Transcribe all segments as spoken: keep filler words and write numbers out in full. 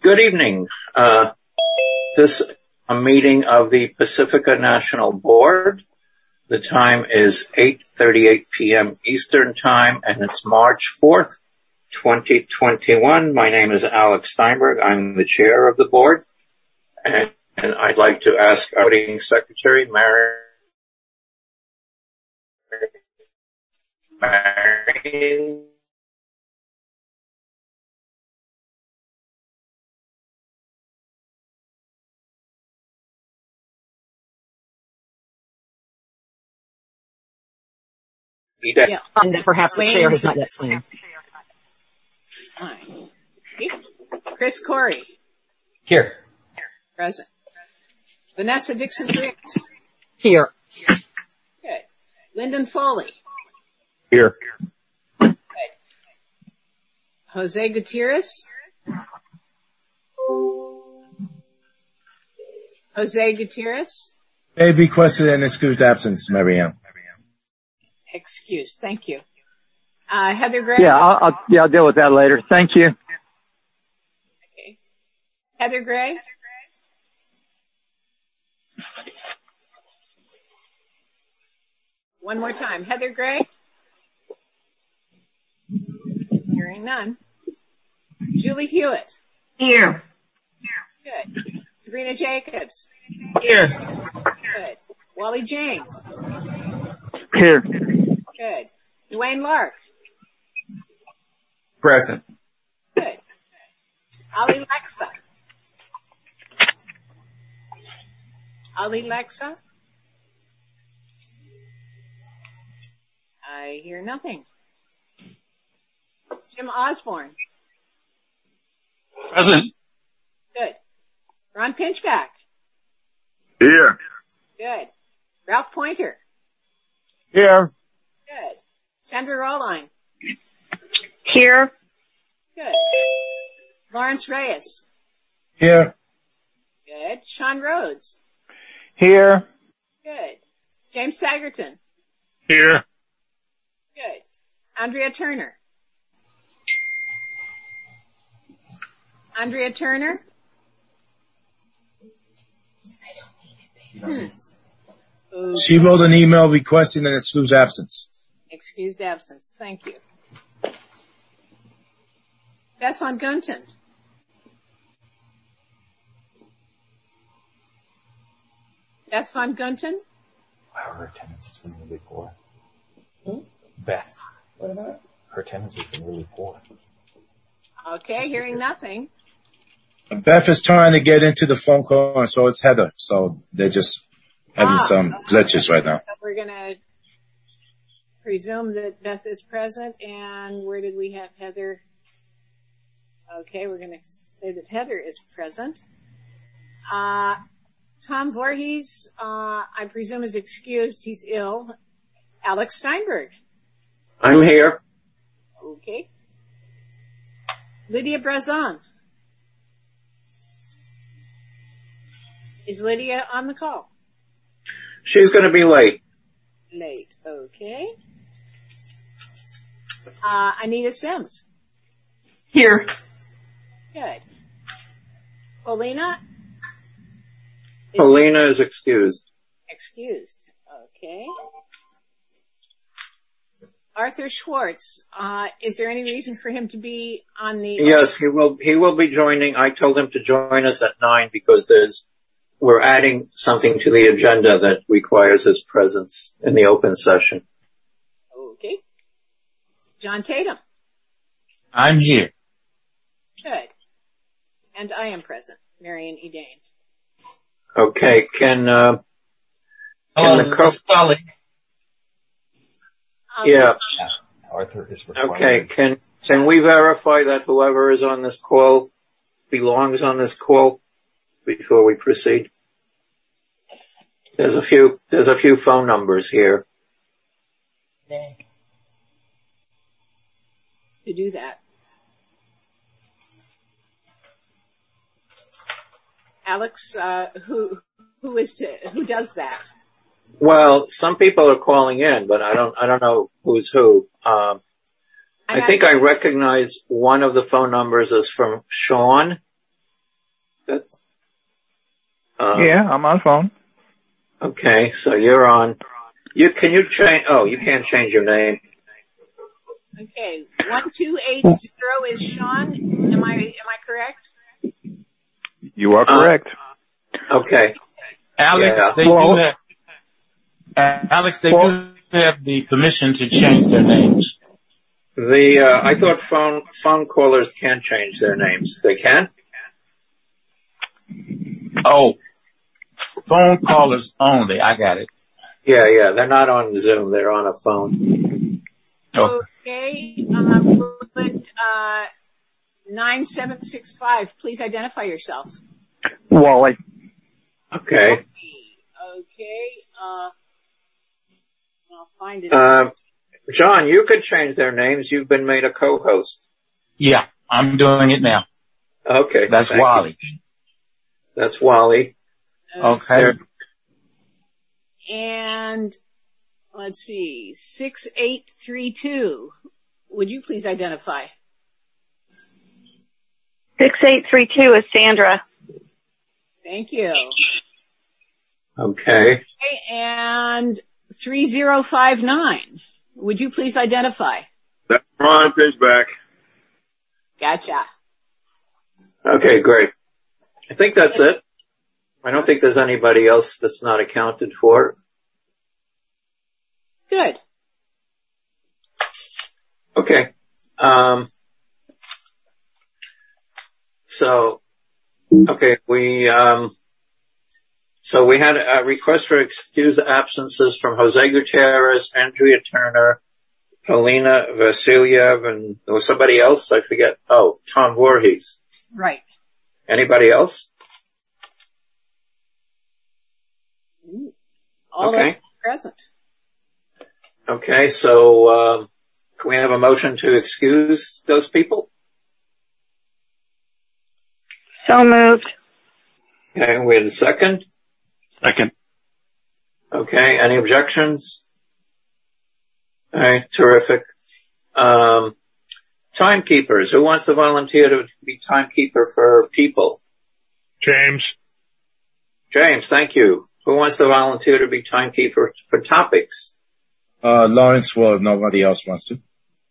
Good evening. Uh, this is a meeting of the Pacifica National Board. The time is eight thirty-eight p.m. Eastern Time, and it's March fourth, twenty twenty-one. My name is Alex Steinberg. I'm the chair of the board, and, and I'd like to ask our voting secretary, Mary. Mary. Yeah, and that perhaps the chair has not yet seen. Fine. Chris Corey. Here. Present. Vanessa Dixon-Briggs. Here. Good. Lyndon Foley. Here. Good. Jose Gutierrez. Jose Gutierrez. May be requested in excused absence, Marianne. Excused. Thank you. Uh, Heather Gray. Yeah, I'll, I'll, yeah, I'll deal with that later. Thank you. Okay. Heather Gray. One more time. Heather Gray. Hearing none. Julie Hewitt. Here. Good. Sabrina Jacobs. Here. Good. Wally James. Here. Good. Dwayne Lark. Present. Good. Ali Lexa. Ali Lexa. I hear nothing. Jim Osborne. Present. Good. Ron Pinchback. Here. Good. Ralph Pointer. Here. Good. Sandra Rawline. Here. Good. Lawrence Reyes. Here. Good. Sean Rhodes. Here. Good. James Sagerton. Here. Good. Andrea Turner. Andrea Turner. I don't need it. Hmm. She wrote an email requesting an excused absence. Excused absence. Thank you. Beth Von Gunten. Beth Von Gunten. Wow, her attendance has been really poor. Hmm? Beth. What about it? Her attendance has been really poor. Okay, hearing nothing. Beth is trying to get into the phone call, and so it's Heather. So they're just having ah, some glitches right now. We're going to presume that Beth is present. And where did we have Heather? Okay, we're going to say that Heather is present. Uh, Tom Voorhees, uh, I presume is excused. He's ill. Alex Steinberg. I'm here. Okay. Lydia Brazon. Is Lydia on the call? She's going to be late. Late. Okay. Uh, Anita Sims. Here. Good. Paulina? Is Paulina is excused. Excused. Okay. Arthur Schwartz, uh, is there any reason for him to be on the... Yes, he will, he will be joining. I told him to join us at nine because there's, we're adding something to the agenda that requires his presence in the open session. Okay. John Tatum. I'm here. Good. And I am present, Marion Edane. Okay, can, uh, can Hello, the co- Sally. Um, yeah. Yeah. Arthur is required. Okay, can, can we verify that whoever is on this call belongs on this call before we proceed? There's a few, there's a few phone numbers here. To do that. Alex, uh, who, who is to, who does that? Well, some people are calling in, but I don't, I don't know who's who. Um, I, I think I recognize one of the phone numbers as from Sean. That's, uh, Yeah, I'm on the phone. okay, so you're on. You, can you change, oh, you can't change your name. Okay, one two eight zero is Sean. Am I, am I correct? You are correct. Uh, okay. Alex, Yeah. they Well- do have, uh, Alex, they Well- do have the permission to change their names. The, uh, I thought phone, phone callers can change their names. They can? Oh, phone callers only. I got it. Yeah, yeah, they're not on Zoom, they're on a phone. Oh, Okay, um, would, uh, nine seven six five, please identify yourself. Wally. Okay. Okay, uh, I'll find it. Uh, John, you could change their names. You've been made a co-host. yeah, I'm doing it now. Okay. That's thank Wally. you. That's Wally. Okay. There- And let's see, six eight three two. Would you please identify? six eight three two is Sandra. Thank you. Okay. Okay, and three zero five nine. Would you please identify? That's Ron Fishback. Gotcha. Okay, great. I think that's it. I don't think there's anybody else that's not accounted for. Good. Okay. Um, so, okay, we, um, so we had a request for excused absences from Jose Gutierrez, Andrea Turner, Paulina Vasiliev, and there was somebody else, I forget. Oh, Tom Voorhees. Right. Anybody else? All Okay. those present. Okay, so, um, can we have a motion to excuse those people? So moved. Okay, we had a second. Second. Okay, any objections? All right, terrific. Um, timekeepers. Who wants to volunteer to be timekeeper for people? James. James, thank you. Who wants to volunteer to be timekeeper for topics? Uh, Lawrence will, if nobody else wants to.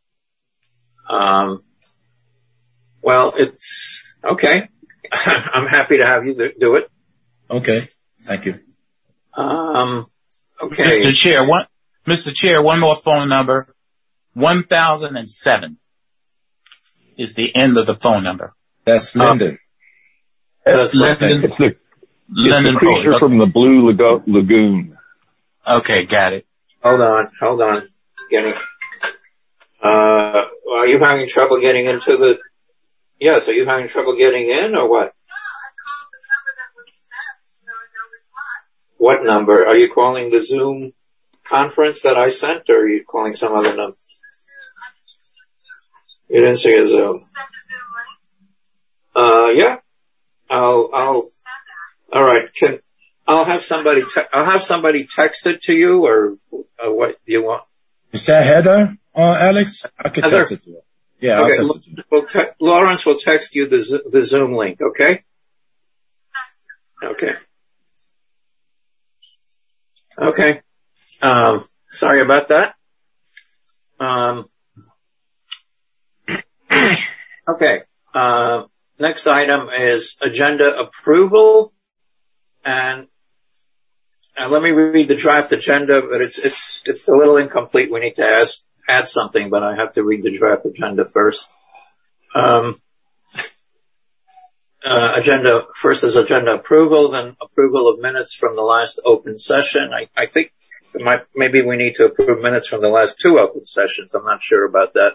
Um, well, it's, okay. I'm happy to have you do it. Okay. Thank you. Um, okay. Mister Chair, one, Mister Chair, one more phone number. one thousand seven is the end of the phone number. That's Lyndon. That's Lyndon. Lyndon. It's the, it's Lyndon the creature Foley. from the Blue Lago- Lagoon. Okay, got it. Hold on, hold on. Getting, uh, are you having trouble getting into the, yes, are you having trouble getting in or what? What number? Are you calling the Zoom conference that I sent, or are you calling some other number? You didn't see a Zoom. Uh, yeah. I'll, I'll, alright, can, I'll have somebody, te- I'll have somebody text it to you, or, or what do you want? Is that Heather, uh, Alex? I could Heather. text it to her. Yeah, I'll Okay, text it to her. we'll te- Lawrence will text you the, Z- the Zoom link, okay? Okay. Okay. Um, sorry about that. Um, okay. Uh, next item is agenda approval. And, and let me read the draft agenda, but it's, it's, it's a little incomplete. We need to ask, add something, but I have to read the draft agenda first. Um, Uh, agenda, first is agenda approval, then approval of minutes from the last open session. I, I think it might, maybe we need to approve minutes from the last two open sessions. I'm not sure about that.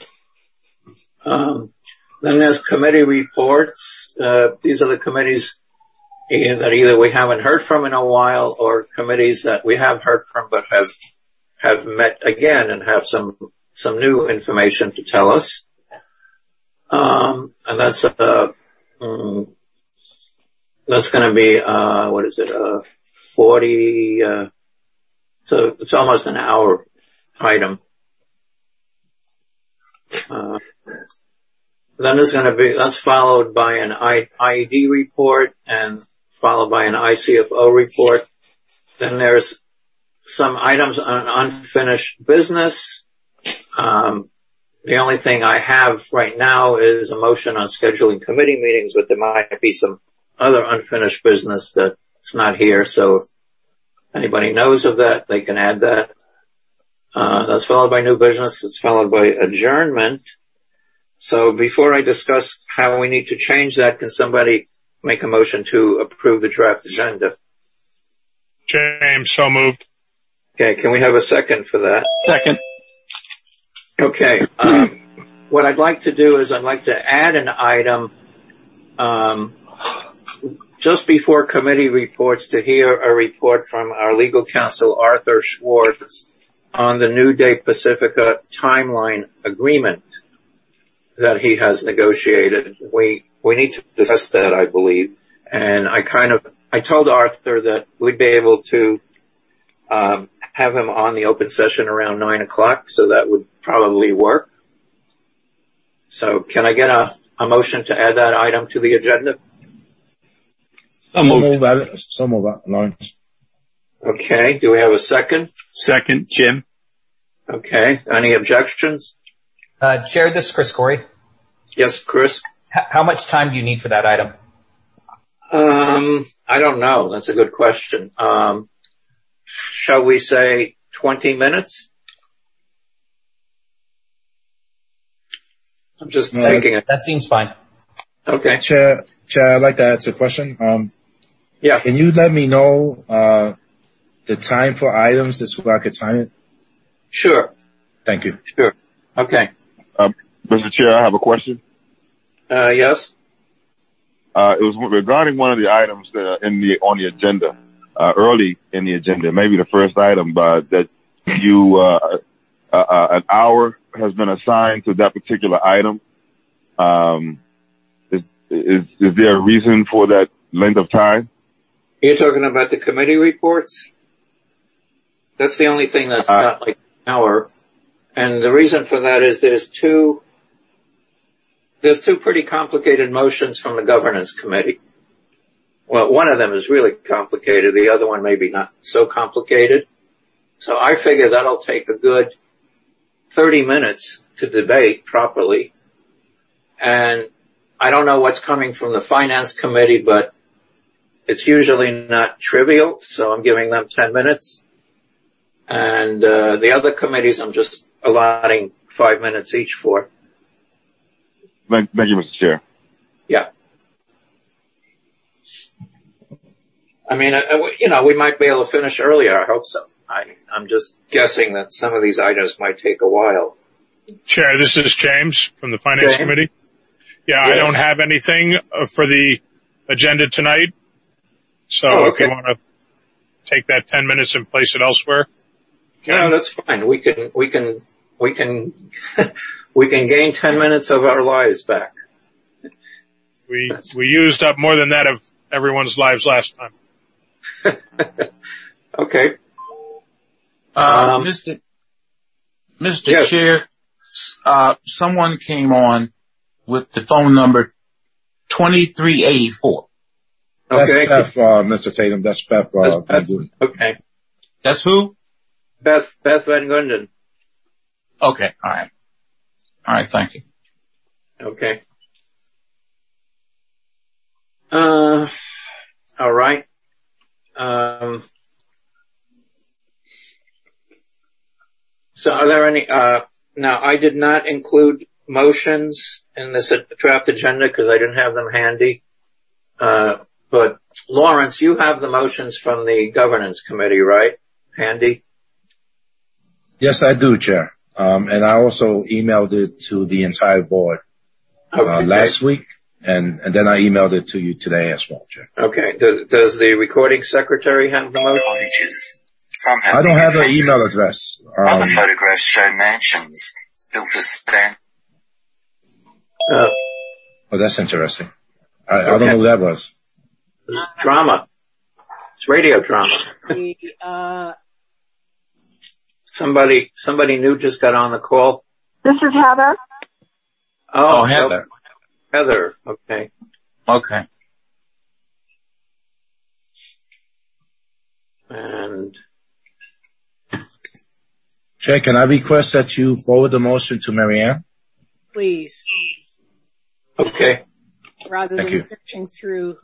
Um, then there's committee reports. Uh, these are the committees that either we haven't heard from in a while, or committees that we have heard from but have, have met again and have some, some new information to tell us. Um, and that's, uh, Um, that's going to be, uh, what is it, uh, forty, uh, so it's almost an hour item. Uh, then there's going to be, that's followed by an I E D report and followed by an I C F O report. Then there's some items on unfinished business. Um, the only thing I have right now is a motion on scheduling committee meetings, but there might be some other unfinished business that's not here. So if anybody knows of that, they can add that. Uh, that's followed by new business. It's followed by adjournment. So before I discuss how we need to change that, can somebody make a motion to approve the draft agenda? James, so moved. Okay, can we have a second for that? Second. Okay, um, what I'd like to do is I'd like to add an item um, just before committee reports to hear a report from our legal counsel, Arthur Schwartz, on the New Day Pacifica timeline agreement that he has negotiated. We we need to discuss that, I believe. And I kind of I told Arthur that we'd be able to um, have him on the open session around nine o'clock, so that would probably work. So can I get a, a motion to add that item to the agenda? So moved. Some of that, some of that, Lawrence. Okay. Do we have a second? Second, Jim. Okay. Any objections? Uh, Chair, this is Chris Corey. Yes, Chris. H- how much time do you need for that item? Um, I don't know. That's a good question. Um, shall we say twenty minutes? I'm just No, taking it. That seems fine. Okay. Chair, Chair, I'd like to ask a question. Um, Yeah. can you let me know, uh, the time for items so I could time it? Sure. Thank you. Sure. Okay. Um, Mister Chair, I have a question. Uh, yes. Uh, it was regarding one of the items that in the on the agenda, uh, early in the agenda, maybe the first item, but that you uh, uh, uh, an hour has been assigned to that particular item. Um, is, is is there a reason for that length of time? You're talking about the committee reports? That's the only thing that's Uh, not like an hour. And the reason for that is there's two, there's two pretty complicated motions from the governance committee. Well, one of them is really complicated. The other one maybe not so complicated. So I figure that'll take a good thirty minutes to debate properly. And I don't know what's coming from the finance committee, but it's usually not trivial. So I'm giving them ten minutes. And, uh, the other committees I'm just allotting five minutes each for. Thank, thank you, Mister Chair. Yeah. I mean, uh, you know, we might be able to finish earlier. I hope so. I, I'm just guessing that some of these items might take a while. Chair, this is James from the Finance James? Committee. Yeah, Yes. I don't have anything uh, for the agenda tonight. So Oh, if you okay. want to take that ten minutes and place it elsewhere. No, that's fine. We can, we can, we can, we can gain ten minutes of our lives back. We, we used up more than that of everyone's lives last time. Okay. Uh, Um, Mister Mister yes. Chair, uh, someone came on with the phone number twenty-three eighty-four. That's Okay. Beth, uh, Mister Tatum. That's Beth, uh, That's Beth. Van Gouten. Okay. That's who? Beth, Beth Van Gunden. Okay. All right. All right. Thank you. Okay. Uh, all right. Um, so are there any, uh, now I did not include motions in this draft agenda because I didn't have them handy. Uh, but Lawrence, you have the motions from the governance committee, right? Handy? Yes, I do, Chair. Um, and I also emailed it to the entire board, uh, Okay. last week. And, and then I emailed it to you today as well, Chair. Okay. Does, does the recording secretary have the motion? Cottages. Some have I don't have an fences. email address. Other Um, photographs show mansions built as stand. Uh, oh, that's interesting. I, I Okay. don't know who that was. it's drama. It's radio drama. The, uh, Somebody, somebody new just got on the call. This is Heather. Oh, Oh, Heather. Heather. Okay. Okay. And Chair, can I request that you forward the motion to Marianne? Please. Okay. Rather Thank than you. searching through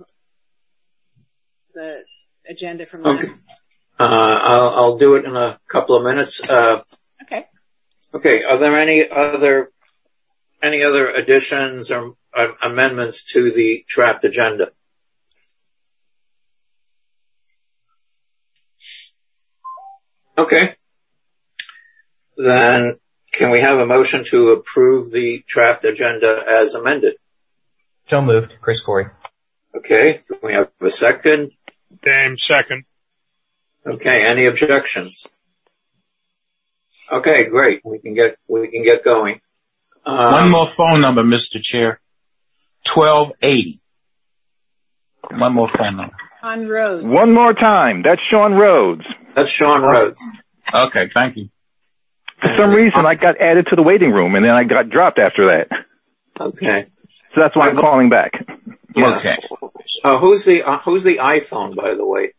the agenda from Okay. them. Uh, I'll, I'll do it in a couple of minutes. Uh, Okay. okay. Are there any other, any other additions or uh, amendments to the draft agenda? Okay. Then can we have a motion to approve the draft agenda as amended? So moved. Chris Corey. Okay. Can we have a second? James, second. Okay. Any objections? Okay, great. We can get, we can get going. Um, One more phone number, Mister Chair. twelve eighty. One more phone number. On Rhodes. One more time. That's Sean Rhodes. That's Sean Rhodes. Okay, thank you. For some reason, I got added to the waiting room, and then I got dropped after that. Okay. So that's why I'm calling back. Yeah. Okay. Uh, who's the, uh, who's the iPhone, by the way?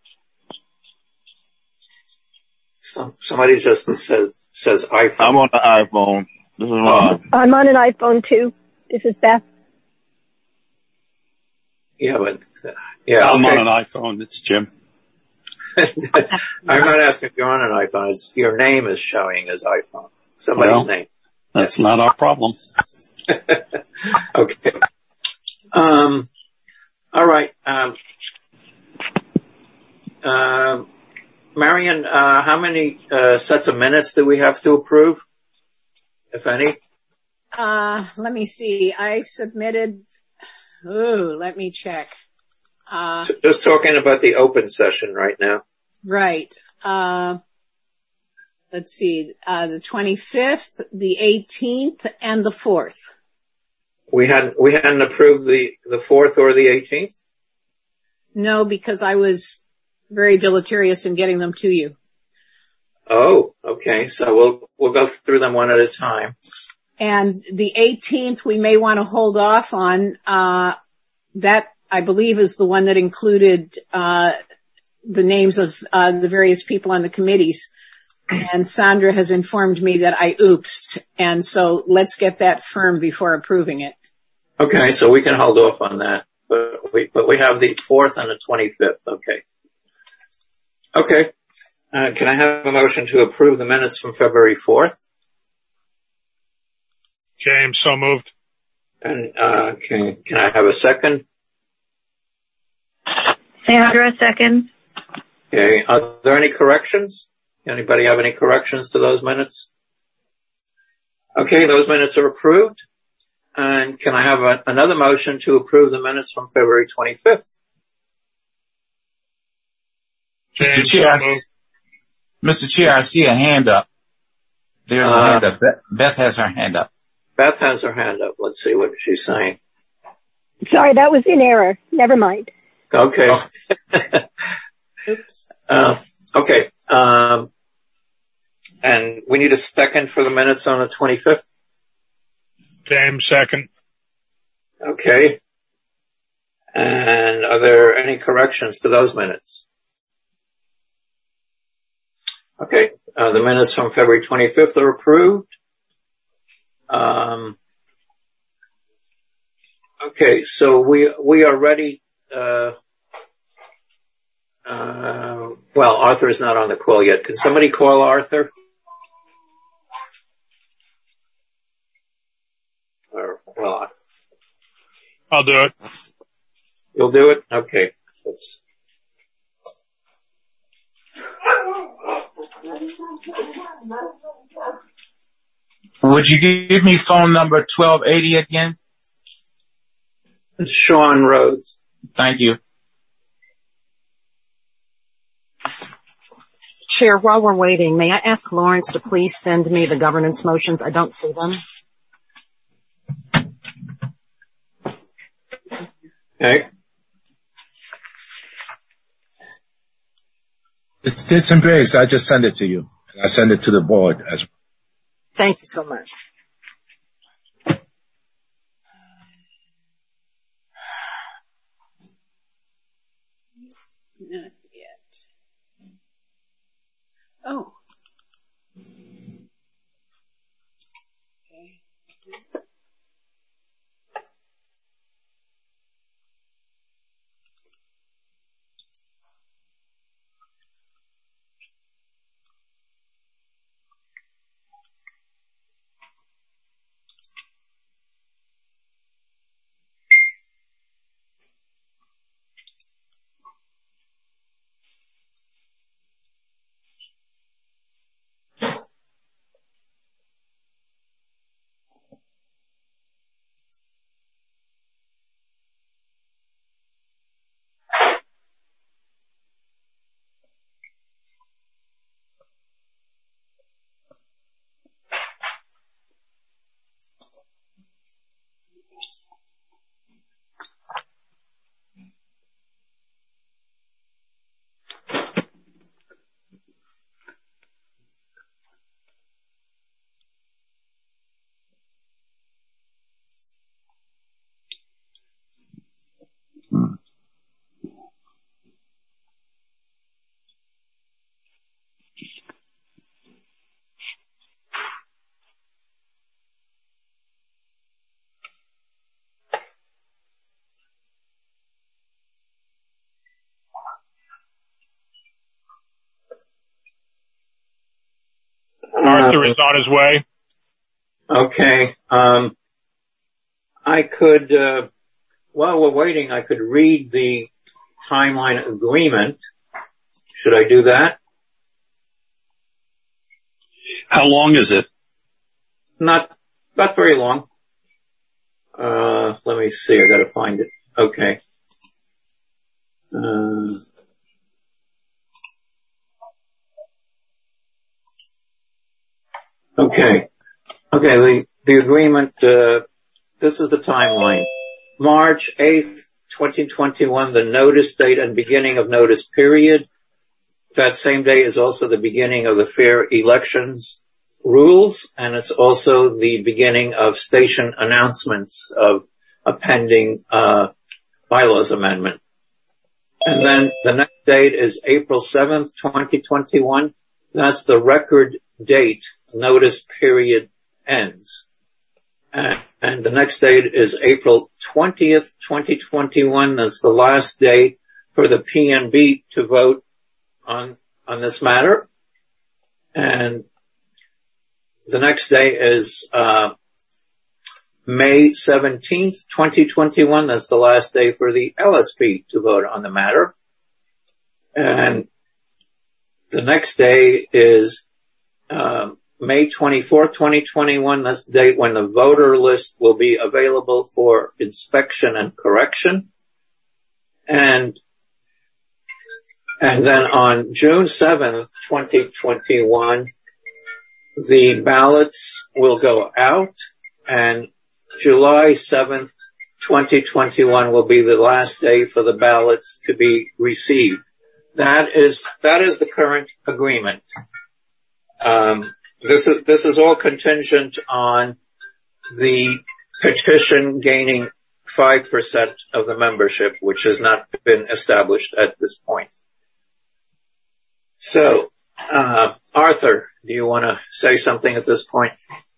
Some, somebody just says, says iPhone. I'm on the iPhone. This is Ron. I'm on an iPhone too. This is Beth. Yeah, but, uh, yeah, I'm okay. on an iPhone. It's Jim. I'm not asking if you're on an iPhone. It's, your name is showing as iPhone. Somebody's Well, name. That's not our problem. Okay. Um, all right. Um, uh, Marion, uh, how many uh, sets of minutes do we have to approve, if any? Uh, let me see. I submitted, ooh, let me check. Uh, Just talking about the open session right now. right. Uh, let's see, uh, the twenty-fifth, the eighteenth, and the fourth. We hadn't, we hadn't approved the, the fourth or the eighteenth? No, because I was very deleterious in getting them to you. Oh, okay. So we'll, we'll go through them one at a time. And the eighteenth, we may want to hold off on, uh, that I believe is the one that included, uh, the names of, uh, the various people on the committees. And Sandra has informed me that I oopsed. And so let's get that firm before approving it. Okay. So we can hold off on that, but we, but we have the fourth and the twenty-fifth. Okay. Okay. Uh, can I have a motion to approve the minutes from February fourth? James, so moved. And, uh, can, can I have a second? Sandra, second. Okay. Are there any corrections? Anybody have any corrections to those minutes? Okay. Those minutes are approved. And can I have a, another motion to approve the minutes from February twenty-fifth? Mister James, Chair, so moved. Mister Chair, I see a hand up. There's a Uh, hand up. Beth, Beth has her hand up. Beth has her hand up. Let's see what she's saying. Sorry, that was in error. Never mind. Okay. Oops. uh, okay. Um, and we need a second for the minutes on the twenty-fifth. James, second. Okay. And are there any corrections to those minutes? Okay. Uh, the minutes from February twenty-fifth are approved. Um, okay. So we, we are ready, uh, uh, well, Arthur is not on the call yet. Can somebody call Arthur? Or, well, I'll do it. you'll do it? Okay. Let's. Would you give me phone number twelve eighty again? It's Sean Rhodes. Thank you. Chair, while we're waiting, may I ask Lawrence to please send me the governance motions? I don't see them. Okay. It's, it's in Briggs. I just send it to you. I send it to the board as well. Thank you so much. Not yet. Oh. Okay. Arthur is on his way. Okay. Um, I could, uh, while we're waiting, I could read the timeline agreement. Should I do that? How long is it? Not, not very long. Uh, let me see. I gotta find it. Okay. Uh, okay. Okay. The, the agreement, uh, this is the timeline. March eighth, twenty twenty-one, the notice date and beginning of notice period. That same day is also the beginning of the fair elections rules, and it's also the beginning of station announcements of a pending uh bylaws amendment. And then the next date is April seventh, twenty twenty-one. That's the record date notice period ends. And, and the next date is April twentieth, twenty twenty-one. That's the last day for the P N B to vote on on this matter. And the next day is uh May seventeenth, twenty twenty-one. That's the last day for the L S P to vote on the matter. And the next day is uh, May twenty-fourth, twenty twenty-one. That's the date when the voter list will be available for inspection and correction. And And then on June seventh, twenty twenty-one, the ballots will go out, and July seventh, twenty twenty-one will be the last day for the ballots to be received. That is, that is the current agreement. Um, this is, this is all contingent on the petition gaining five percent of the membership, which has not been established at this point. So, uh, Arthur, do you want to say something at this point?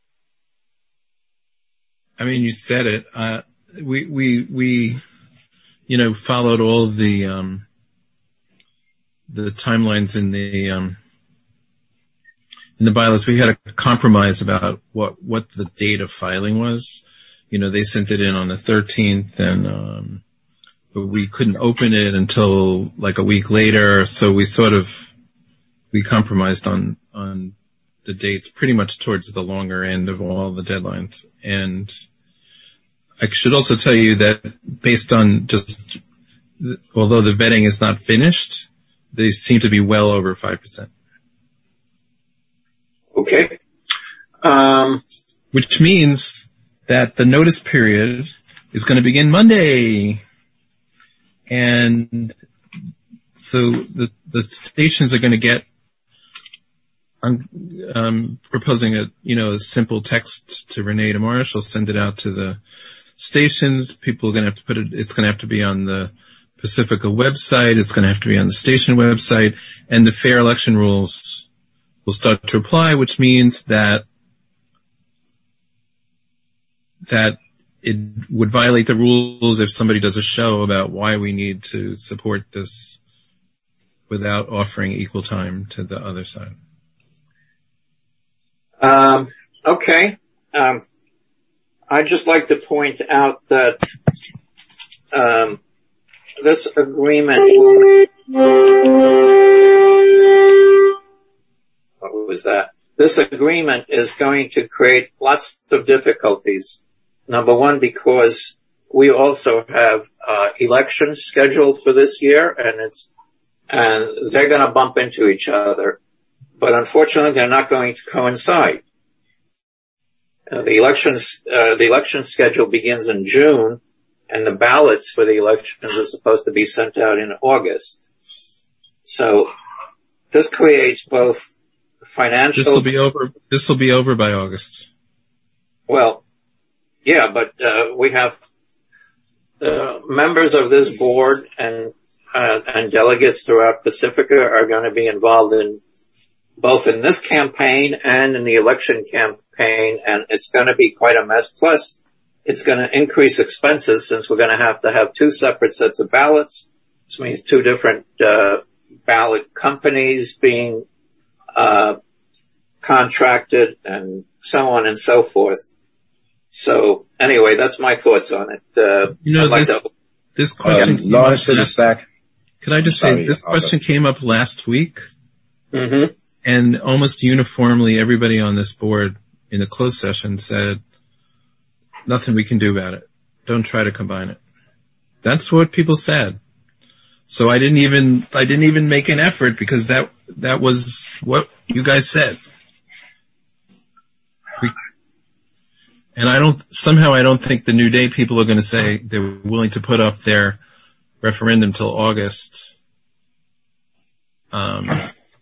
I mean, you said it. Uh, we, we, we, you know, followed all the, um, the timelines in the, um, in the bylaws. We had a compromise about what, what the date of filing was. You know, they sent it in on the thirteenth, and, um, but we couldn't open it until like a week later. So we sort of, we compromised on, on the dates pretty much towards the longer end of all the deadlines. And I should also tell you that based on just, although the vetting is not finished, they seem to be well over five percent. Okay. Um, which means that the notice period is going to begin Monday. And so the, the stations are going to get, I'm um, proposing a, you know, a simple text to Renee tomorrow. She'll send it out to the stations. People are going to have to put it, it's going to have to be on the Pacifica website. It's going to have to be on the station website, and the fair election rules will start to apply, which means that that it would violate the rules if somebody does a show about why we need to support this without offering equal time to the other side. Um, okay. Um, I'd just like to point out that um, this agreement will, what was that? This agreement is going to create lots of difficulties. Number one, because we also have uh, elections scheduled for this year, and it's and they're going to bump into each other. But unfortunately, they're not going to coincide. Uh, the elections, uh, the election schedule begins in June, and the ballots for the elections are supposed to be sent out in August. So this creates both financial. This will be over. This will be over by August. Well, yeah, but uh, we have uh, members of this board and uh, and delegates throughout Pacifica are going to be involved in both in this campaign and in the election campaign, and it's going to be quite a mess. Plus, it's going to increase expenses since we're going to have to have two separate sets of ballots, which means two different uh, ballot companies being uh contracted and so on and so forth. So anyway, that's my thoughts on it. Uh, you know, like this, to, this question, um, Lawrence to the stack. Could I just Sorry, say this I'll question go. came up last week, mm-hmm. and almost uniformly everybody on this board in the closed session said, nothing we can do about it. Don't try to combine it. That's what people said. So I didn't even, I didn't even make an effort because that, that was what you guys said. We, and I don't, somehow I don't think the New Day people are going to say they're willing to put off their referendum till August. Um,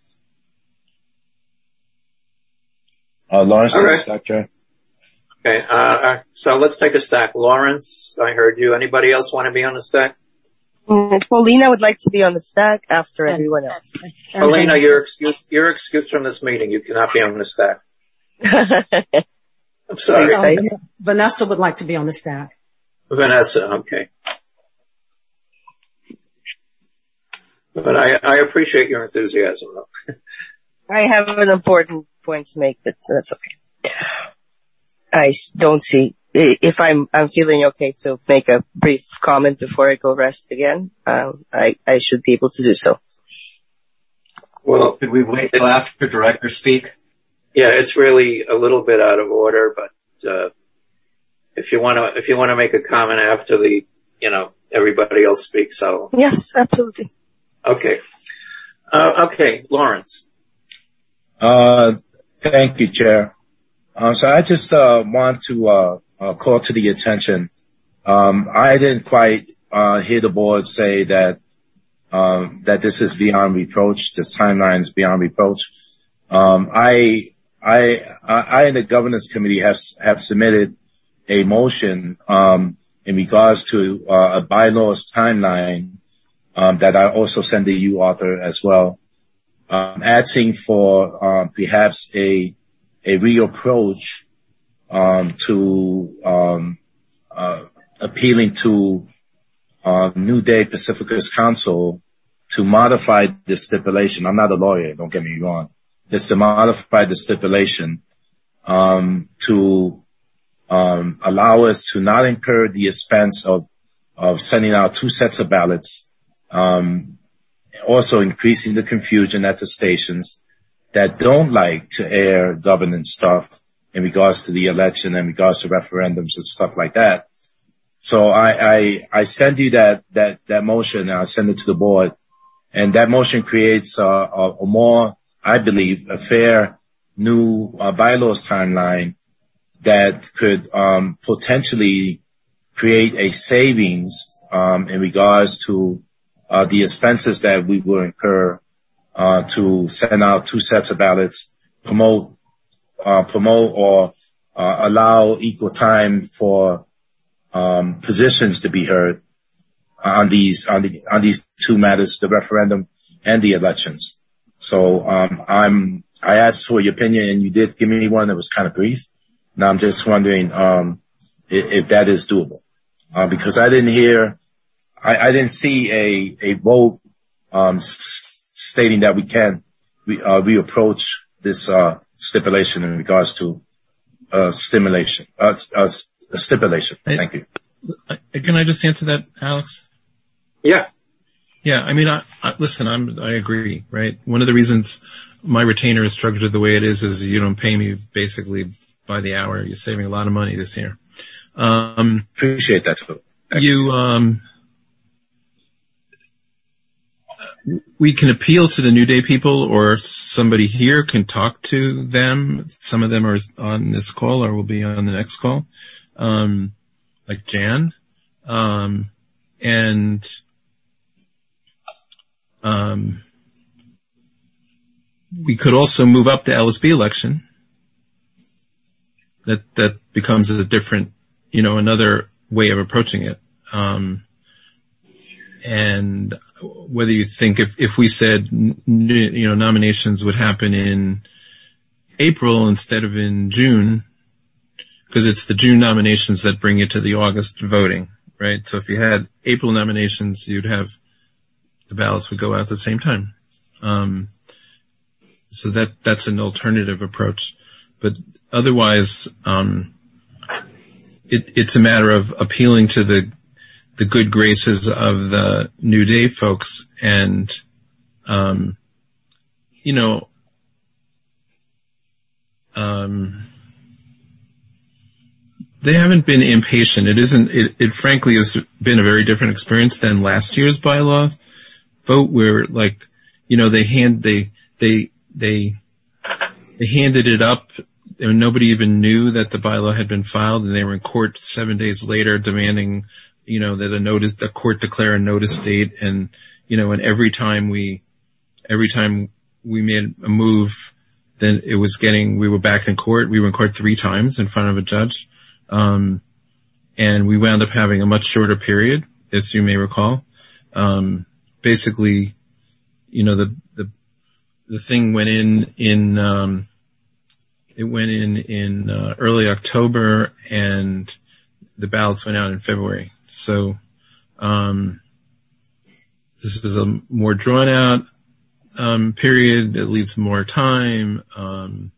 uh, Lawrence, All right. stack, Chair. Okay, uh, so let's take a stack. Lawrence, I heard you. Anybody else want to be on the stack? Mm, Paulina would like to be on the stack after and, everyone else. Paulina, you're excused, you're excused from this meeting. You cannot be on the stack. I'm sorry. Oh, Vanessa would like to be on the stack. Vanessa, okay. But I, I appreciate your enthusiasm, though. I have an important point to make, but that's okay. I don't see, if I'm, I'm feeling okay to make a brief comment before I go rest again, um, I, I should be able to do so. Well, could we wait till after directors speak? Yeah, it's really a little bit out of order, but, uh, if you want to, if you want to make a comment after the, you know, everybody else speaks, I'll. Yes, absolutely. Okay. Uh, okay, Lawrence. Uh, thank you, Chair. Um, so I just, uh, want to, uh, uh, call to the attention. Um, I didn't quite, uh, hear the board say that, um, that this is beyond reproach. This timeline is beyond reproach. Um, I, I, I and the governance committee have, have submitted a motion, um, in regards to, uh, a bylaws timeline, um, that I also sent to you, Arthur, as well. Um, asking for, um, perhaps a, a reapproach, um, to, um, uh, appealing to, uh, New Day Pacifica's counsel to modify the stipulation. I'm not a lawyer, don't get me wrong. Just to modify the stipulation, um, to, um, allow us to not incur the expense of, of sending out two sets of ballots, um, also increasing the confusion at the stations that don't like to air governance stuff in regards to the election, in regards to referendums and stuff like that. So I, I, I send you that, that, that motion and I'll send it to the board. And that motion creates a, a, a more, I believe, a fair new uh, bylaws timeline that could, um, potentially create a savings, um, in regards to Uh, the expenses that we will incur, uh, to send out two sets of ballots, promote, uh, promote or, uh, allow equal time for, um, positions to be heard. on these on the on these two matters, the referendum and the elections. So um, I'm I asked for your opinion, and you did give me one that was kind of brief. Now I'm just wondering um, if, if that is doable, uh, because I didn't hear, I, I didn't see a a vote um, s- stating that we can we uh, reapproach this uh, stipulation in regards to uh, stimulation, uh, uh, stipulation. Thank you. Can I just answer that, Alex? Yeah. Yeah, I mean, I, I, listen, I'm, I agree, right? One of the reasons my retainer is structured the way it is is you don't pay me basically by the hour. You're saving a lot of money this year. Um, Appreciate that too. Thank you, um, we can appeal to the New Day people, or somebody here can talk to them. Some of them are on this call or will be on the next call. Um, like Jan. Um, and, um, we could also move up the L S B election. That, that becomes a different, you know, another way of approaching it. Um, and whether you think if, if we said, you know, nominations would happen in April instead of in June, because it's the June nominations that bring you to the August voting, right? So if you had April nominations, you'd have the ballots would go out at the same time. Um, so that, that's an alternative approach. But otherwise, um, it, it's a matter of appealing to the, the good graces of the New Day folks and, um, you know, um, they haven't been impatient. It isn't, it, it frankly has been a very different experience than last year's bylaw vote where like, you know, they hand, they, they, they, they handed it up and nobody even knew that the bylaw had been filed, and they were in court seven days later demanding, you know, that a notice, the court declare a notice date. And, you know, and every time we, every time we made a move, then it was getting, we were back in court. We were in court three times in front of a judge. Um, and we wound up having a much shorter period, as you may recall. Um, basically, you know, the, the, the thing went in, in, um, it went in, in, uh, early October, and the ballots went out in February. So, um, this is a more drawn out, um, period. It leaves more time. Um,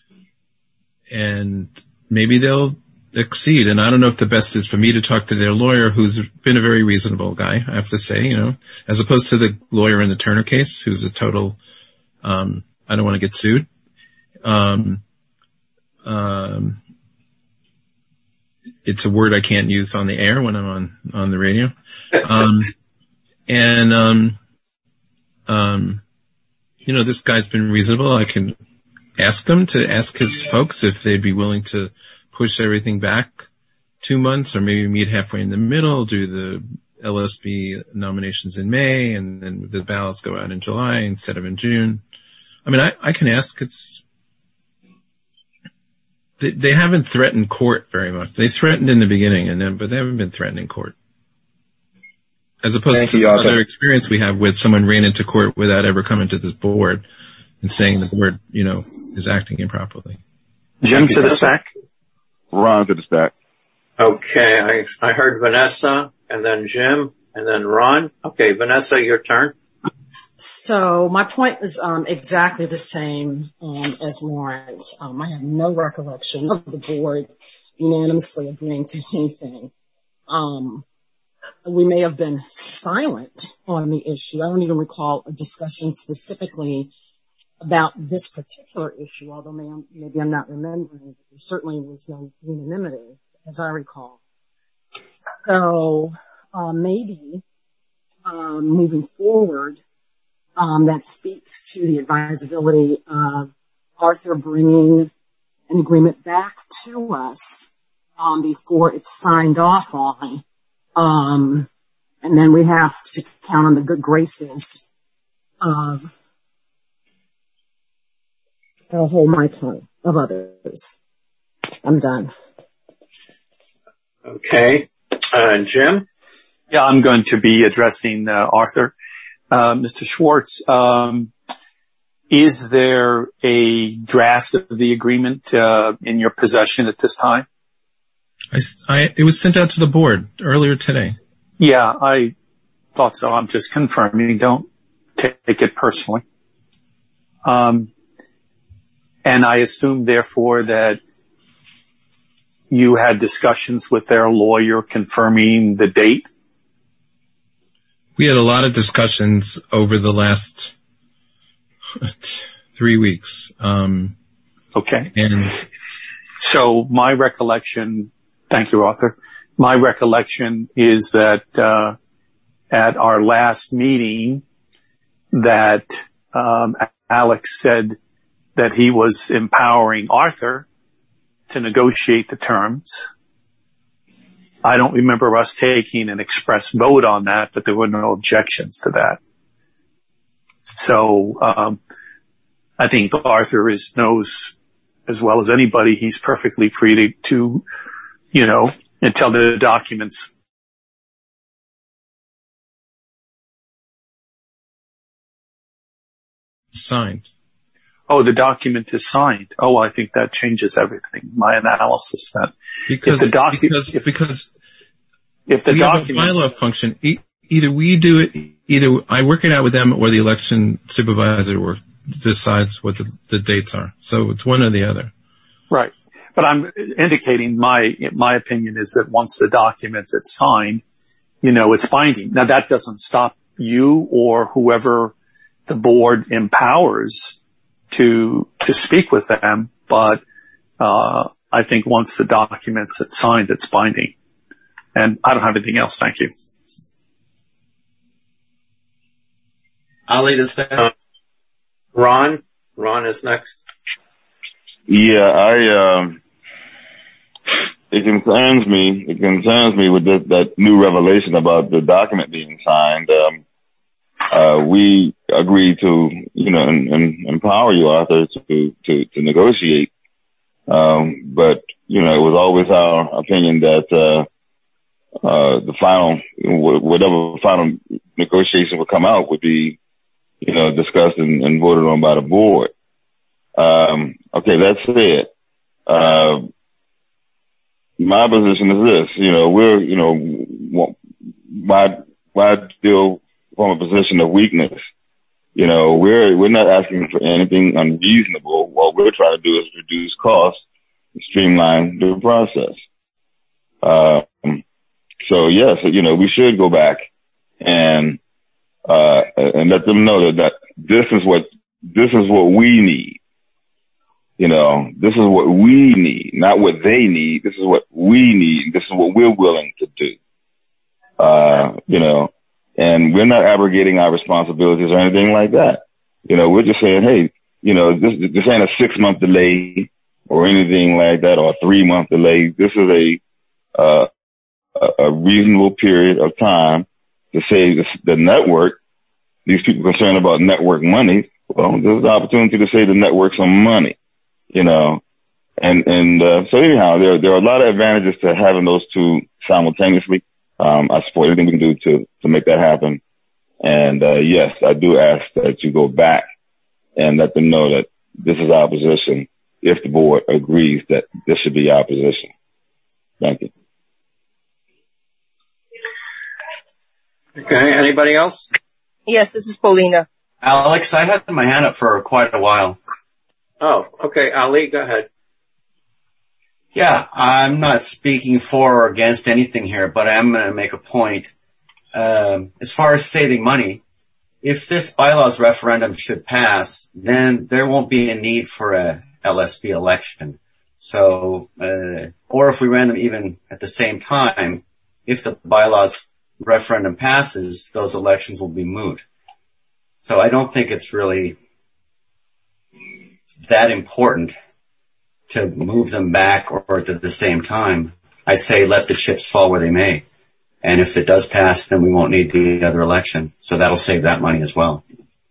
and maybe they'll exceed. And I don't know if the best is for me to talk to their lawyer, who's been a very reasonable guy, I have to say, you know, as opposed to the lawyer in the Turner case, who's a total, um, I don't want to get sued. Um, um, it's a word I can't use on the air when I'm on, on the radio. Um, and, um, um, you know, this guy's been reasonable. I can ask him to ask his folks if they'd be willing to push everything back two months or maybe meet halfway in the middle, do the L S B nominations in May, and then the ballots go out in July instead of in June. I mean, I, I can ask. It's, they, they haven't threatened court very much. They threatened in the beginning, and then, but they haven't been threatening court. As opposed Thank to the other experience we have with someone ran into court without ever coming to this board and saying the board, you know, is acting improperly. Jim to the stack. Ron to the stack. Okay, I, I heard Vanessa, and then Jim, and then Ron. Okay, Vanessa, your turn. So my point is um, exactly the same um, as Lawrence. Um, I have no recollection of the board unanimously agreeing to anything. Um, we may have been silent on the issue. I don't even recall a discussion specifically about this particular issue, although maybe, maybe I'm not remembering. There certainly was no unanimity, as I recall. So uh, maybe um, moving forward, um, that speaks to the advisability of Arthur bringing an agreement back to us um, before it's signed off on. Um, and then we have to count on the good graces of, I'll hold my tongue, of others. I'm done. Okay. Uh, Jim? Yeah, I'm going to be addressing uh, Arthur. Uh, Mister Schwartz, um, is there a draft of the agreement uh, in your possession at this time? I, I, it was sent out to the board earlier today. Yeah, I thought so. I'm just confirming. Don't take it personally. Um, and I assume, therefore, that you had discussions with their lawyer confirming the date? We had a lot of discussions over the last three weeks. Um, okay. And so my recollection, thank you, Arthur. My recollection is that, uh, at our last meeting that, um, Alex said that he was empowering Arthur to negotiate the terms. I don't remember us taking an express vote on that, but there were no objections to that. So, um, I think Arthur is, knows as well as anybody, he's perfectly free to, to, you know, until the documents. Signed. Oh, the document is signed. Oh, well, I think that changes everything. My analysis then. Because, if the docu- because, if, because if the we documents, have a bylaw function, e- either we do it, either I work it out with them or the election supervisor work, decides what the, the dates are. So it's one or the other. Right. But I'm indicating my, my opinion is that once the document is signed, you know, it's binding. Now that doesn't stop you or whoever the board empowers to, to speak with them. But, uh, I think once the document's signed, it's binding. And I don't have anything else. Thank you. I'll lead us there. Ron? Ron is next. Yeah, I, um, it concerns me, it concerns me with this, that new revelation about the document being signed. Um, uh, we agreed to, you know, and, and empower you, Arthur, to, to, to negotiate. Um, but, you know, it was always our opinion that, uh, uh, the final, whatever final negotiation would come out would be, you know, discussed and, and voted on by the board. Um, okay, that said, uh, my position is this, you know, we're, you know, why, why deal from a position of weakness? You know, we're, we're not asking for anything unreasonable. What we're trying to do is reduce costs and streamline the process. Um, so yes, you know, we should go back and, uh, and let them know that, that this is what, this is what we need. You know, this is what we need, not what they need. This is what we need. This is what we're willing to do. Uh, you know, and we're not abrogating our responsibilities or anything like that. You know, we're just saying, hey, you know, this, this ain't a six month delay or anything like that or a three month delay. This is a, uh, a reasonable period of time to save the, the network. These people concerned about network money. Well, this is the opportunity to save the network some money. You know, and, and, uh, so anyhow, there, there are a lot of advantages to having those two simultaneously. Um, I support anything we can do to, to make that happen. And, uh, yes, I do ask that you go back and let them know that this is our position if the board agrees that this should be our position. Thank you. Okay. Anybody else? Yes, this is Paulina. Alex, I had my hand up for quite a while. Oh, okay. Ali, go ahead. Yeah, I'm not speaking for or against anything here, but I am going to make a point. Um, as far as saving money, if this bylaws referendum should pass, then there won't be a need for a L S B election. So, uh, or if we ran them even at the same time, if the bylaws referendum passes, those elections will be moot. So I don't think it's really that important to move them back or at the same time. I say let the chips fall where they may. And if it does pass, then we won't need the other election. So that'll save that money as well.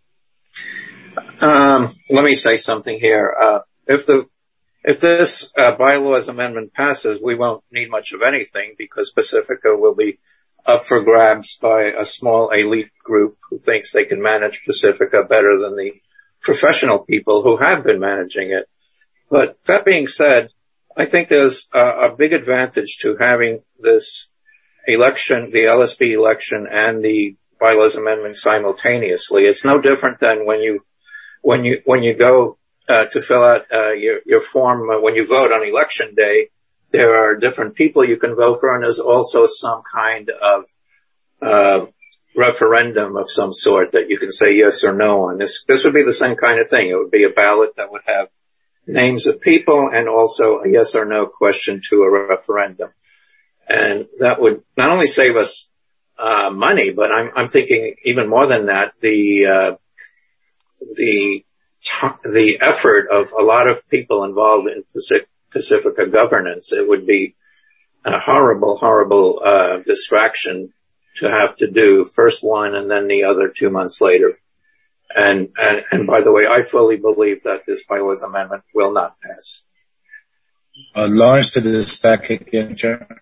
Um, let me say something here. Uh, if the, if this, uh, bylaws amendment passes, we won't need much of anything because Pacifica will be up for grabs by a small elite group who thinks they can manage Pacifica better than the professional people who have been managing it. But that being said, I think there's a, a big advantage to having this election, the L S B election and the bylaws amendment simultaneously. It's no different than when you, when you, when you go uh, to fill out uh, your, your form uh, when you vote on election day. There are different people you can vote for, and there's also some kind of uh referendum of some sort that you can say yes or no on. This this would be the same kind of thing. It would be a ballot that would have names of people and also a yes or no question to a referendum. And that would not only save us uh money, but I'm I'm thinking even more than that, the uh the the effort of a lot of people involved in Pacific Pacifica governance. It would be a horrible, horrible uh distraction to have to do first one and then the other two months later. And and, and by the way, I fully believe that this bylaws amendment will not pass. Uh, Lawrence to the second again, Chair.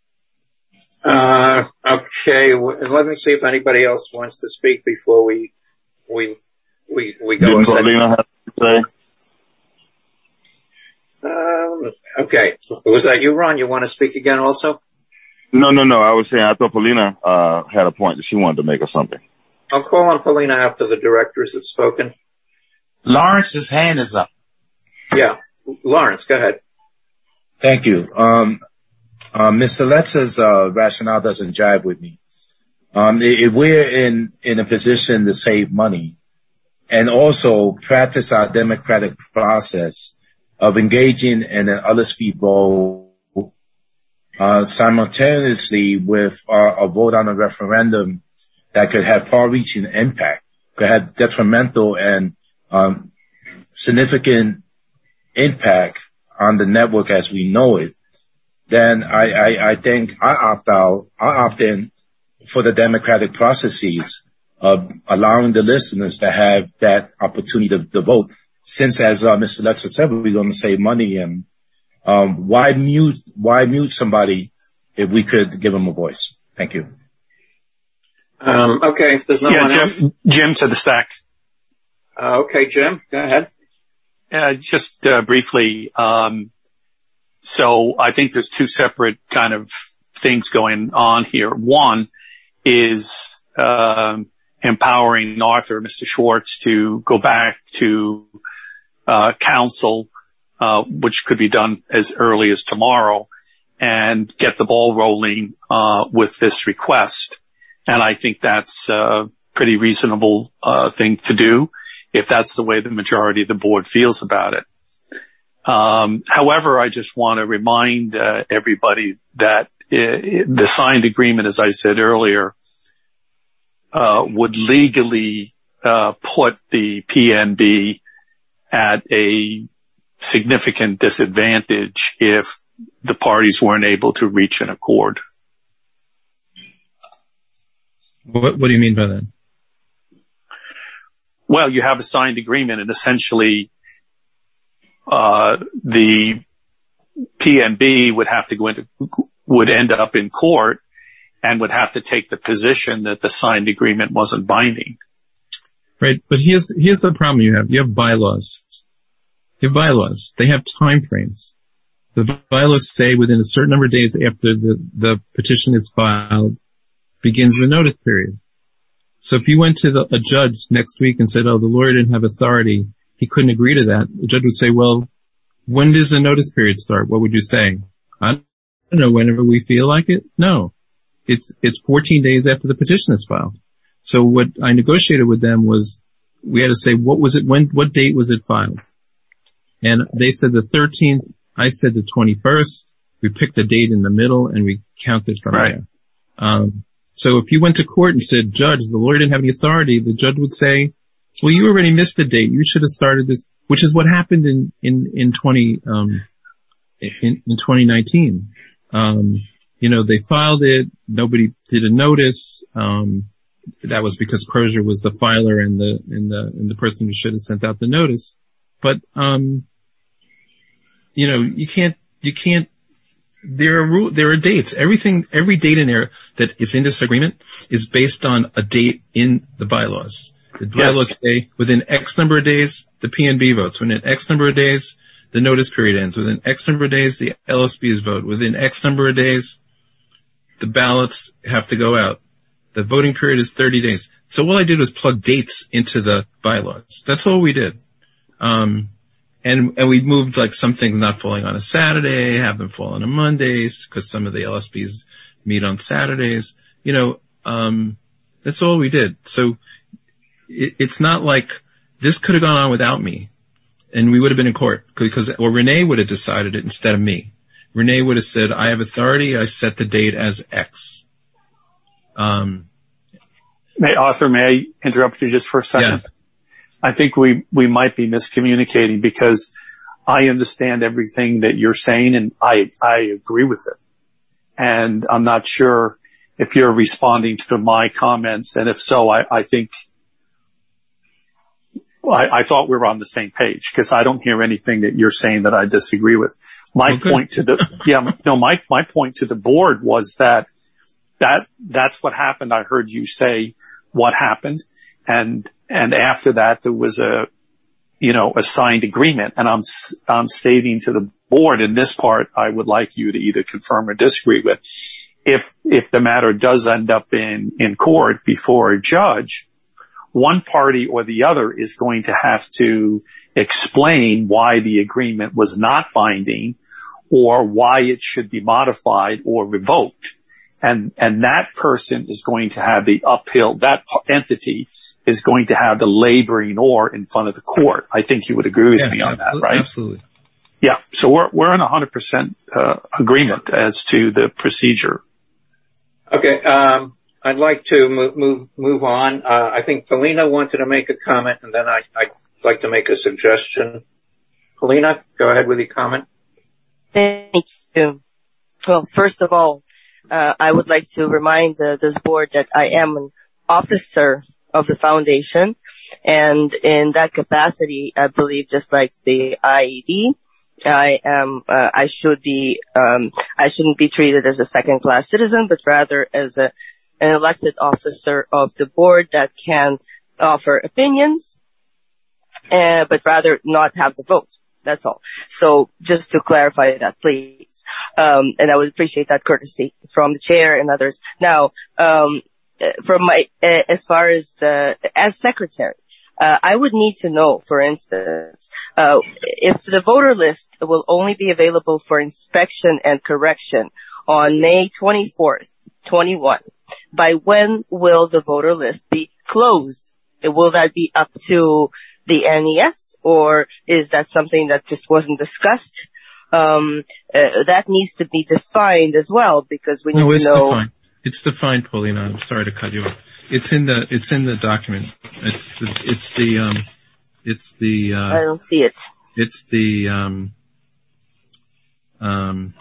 Uh, okay. Let me see if anybody else wants to speak before we we we we go. Didn't Paulina have to say? Um, okay. Was that you, Ron? You want to speak again also? No, no, no. I was saying I thought Paulina uh, had a point that she wanted to make or something. I'll call on Paulina after the directors have spoken. Lawrence's hand is up. Yeah. Lawrence, go ahead. Thank you. Um, uh, Mister Letza's uh, rationale doesn't jive with me. Um, if we're in, in a position to save money and also practice our democratic process of engaging in an L S B role, uh, simultaneously with uh, a vote on a referendum that could have far-reaching impact, could have detrimental and um, significant impact on the network as we know it, then I, I, I think I opt out, I opt in for the democratic processes of allowing the listeners to have that opportunity to, to vote. Since, as uh, Mister Letza said, we're going to save money, and um, why mute why mute somebody if we could give them a voice? Thank you. Um, okay, if there's no yeah, one Jim, else. Jim to the stack. Uh, okay, Jim, go ahead. Uh, just uh, briefly, um, so I think there's two separate kind of things going on here. One is um, empowering Arthur, Mister Schwartz, to go back to uh council, uh which could be done as early as tomorrow, and get the ball rolling uh with this request. And I think that's a pretty reasonable uh thing to do if that's the way the majority of the board feels about it. Um however, I just want to remind uh, everybody that uh, the signed agreement, as I said earlier, uh would legally uh put the P N B at a significant disadvantage if the parties weren't able to reach an accord. What, what do you mean by that? Well, you have a signed agreement, and essentially uh the P N B would have to go into, would end up in court and would have to take the position that the signed agreement wasn't binding. Right, but here's here's the problem you have. You have bylaws. You have bylaws. They have time frames. The bylaws say within a certain number of days after the, the petition is filed begins the notice period. So if you went to the, a judge next week and said, oh, the lawyer didn't have authority, he couldn't agree to that, the judge would say, well, when does the notice period start? What would you say? I don't know, whenever we feel like it? No. It's it's fourteen days after the petition is filed. So what I negotiated with them was we had to say, what was it, when, what date was it filed? And they said the thirteenth, I said the twenty-first. We picked a date in the middle and we counted from right. there. Um, so if you went to court and said, Judge, the lawyer didn't have any authority, the judge would say, well, you already missed the date. You should have started this, which is what happened in, in, in twenty, um, in, in twenty nineteen. Um, you know, they filed it. Nobody did a notice. Um, that was because Crozier was the filer and the, and the, and the person who should have sent out the notice. But, um, you know, you can't, you can't there are rule, there are dates. Everything, every date in there that is in this agreement is based on a date in the bylaws. The bylaws yes. say within X number of days, the P N B votes. Within X number of days, the notice period ends. Within X number of days, the L S Bs vote. Within X number of days, the ballots have to go out. The voting period is thirty days. So all I did was plug dates into the bylaws. That's all we did. Um, and, and we moved like some things not falling on a Saturday, have them fall on a Mondays, because some of the L S Bs meet on Saturdays. You know, um, that's all we did. So it, it's not like this could have gone on without me, and we would have been in court, because, or Renee would have decided it instead of me. Renee would have said, I have authority, I set the date as X. Um, may, Arthur, may I interrupt you just for a second? Yeah. I think we, we might be miscommunicating, because I understand everything that you're saying, and I, I agree with it. And I'm not sure if you're responding to my comments, and if so, I, I think, I, I thought we were on the same page, because I don't hear anything that you're saying that I disagree with. My okay. point to the, yeah, no, my, my point to the board was that, that, that's what happened. I heard you say what happened. And, and after that, there was a, you know, a signed agreement. And I'm, I'm stating to the board in this part, I would like you to either confirm or disagree with. If, if the matter does end up in, in court before a judge, one party or the other is going to have to explain why the agreement was not binding, or why it should be modified or revoked. And, and that person is going to have the uphill, that entity is going to have the laboring oar in front of the court. I think you would agree with yeah, me on that, absolutely, right? Absolutely. Yeah. So we're, we're in a hundred percent, uh, agreement as to the procedure. Okay. Um, I'd like to move, move, move on. Uh, I think Paulina wanted to make a comment, and then I, I'd like to make a suggestion. Paulina, go ahead with your comment. Thank you. Well, first of all, uh, I would like to remind uh, this board that I am an officer of the foundation, and in that capacity, I believe, just like the I E D, I am, uh, I should be, um, I shouldn't be treated as a second-class citizen, but rather as a an elected officer of the board that can offer opinions, uh, but rather not have the vote. That's all. So just to clarify that, please. Um, and I would appreciate that courtesy from the chair and others. Now, um, from my, uh, as far as, uh, as secretary, uh, I would need to know, for instance, uh, if the voter list will only be available for inspection and correction on May twenty-fourth, twenty-one. By when will the voter list be closed? Will that be up to the N E S, or is that something that just wasn't discussed? Um, uh, that needs to be defined as well, because we need no, it's to know. Defined. It's defined, Paulina. I'm sorry to cut you off. It's in the, it's in the document. It's the, it's the, um, it's the, uh, I don't see it. It's the, um, um,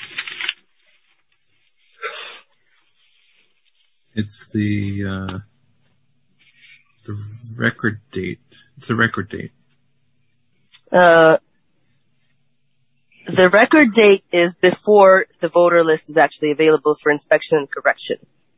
It's the, uh, the record date. It's the record date. Uh, the record date is before the voter list is actually available for inspection and correction.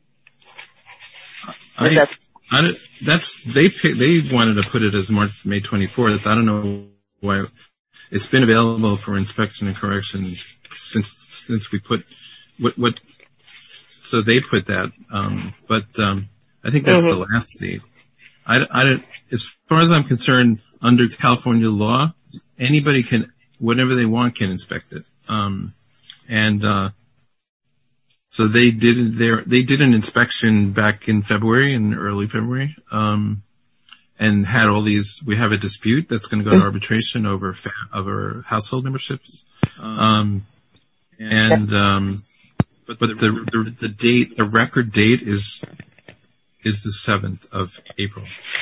I, that... I don't, that's, they pick, they wanted to put it as March, May twenty-fourth. I don't know why. It's been available for inspection and correction since, since we put, what, what, So they put that, um, but um, I think that's mm-hmm. the last date. I, I, as far as I'm concerned, under California law, anybody can, whatever they want, can inspect it. Um, and uh, so they did their, they did an inspection back in February, in early February, um, and had all these. We have a dispute that's going to go to arbitration over fa- over household memberships, um, and. Um, But, but the, the the date, the record date is is the seventh of April.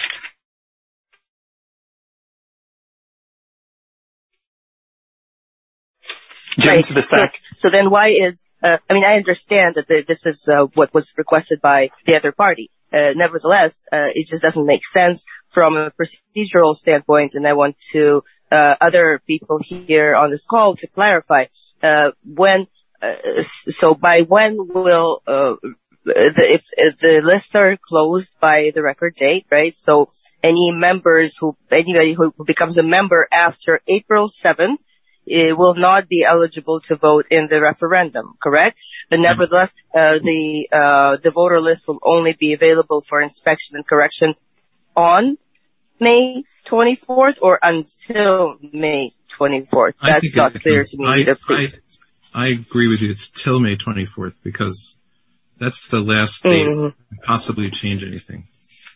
Jim to the stack. So, so then why is, uh, I mean, I understand that the, this is uh, what was requested by the other party. Uh, nevertheless, uh, it just doesn't make sense from a procedural standpoint, and I want to uh, other people here on this call to clarify uh, when uh, so by when will, uh, the, if, if the lists are closed by the record date, right? So any members who, anybody who becomes a member after April seventh, it will not be eligible to vote in the referendum, correct? But nevertheless, uh, the, uh, the voter list will only be available for inspection and correction on May twenty-fourth or until May twenty-fourth. That's not clear to me I, either, please. I, I agree with you. It's till May twenty-fourth because that's the last date mm-hmm. to possibly change anything.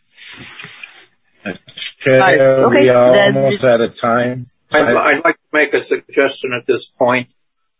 Chair, right. okay. We are then, almost out of time. I'd, I'd like to make a suggestion at this point.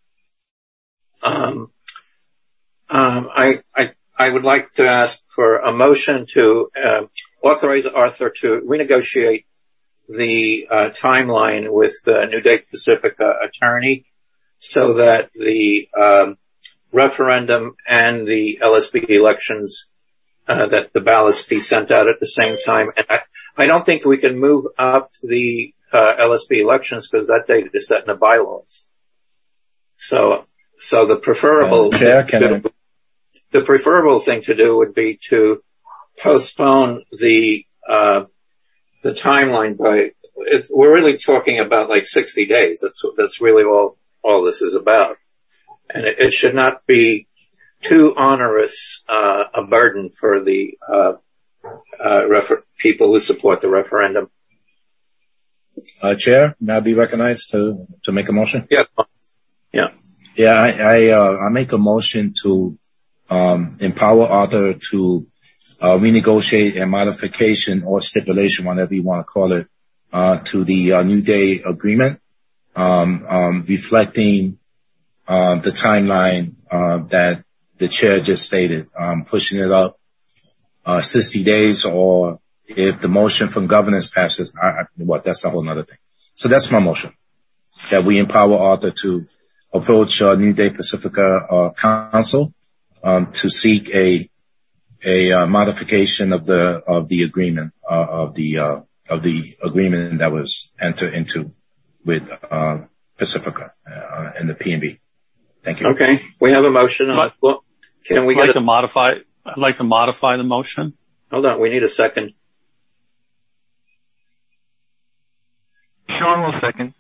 Um, um, I, I, I would like to ask for a motion to uh, authorize Arthur to renegotiate the uh, timeline with uh, New Day Pacifica attorney so that the um, referendum and the L S B elections, uh, that the ballots be sent out at the same time. And I, I don't think we can move up the uh, L S B elections because that date is set in the bylaws. So, so the preferable, uh, Chair, can to, I... the preferable thing to do would be to postpone the, uh, the timeline by, it, we're really talking about like sixty days. That's, that's really all, all this is about. And it, it should not be too onerous, uh, a burden for the, uh, uh, refer- people who support the referendum. Uh, Chair, may I be recognized to, to make a motion? Yeah. Yeah. Yeah, I, I, uh, I make a motion to, um, empower Arthur to, uh, renegotiate a modification or stipulation, whatever you want to call it, uh, to the, uh, New Day agreement, um, um, reflecting, uh, the timeline, uh, that the chair just stated, um, pushing it up, uh, sixty days, or if the motion from governance passes, I, I, what, that's a whole nother thing. So that's my motion, that we empower Arthur to approach, uh, New Day Pacifica, uh, council, um, to seek a, a, uh, modification of the, of the agreement, uh, of the, uh, of the agreement that was entered into with, uh, Pacifica, uh, and the P N B. Thank you. Okay. We have a motion. On, well, can we I'd like get a, to modify, I'd like to modify the motion. Hold on. We need a second. Sean will second.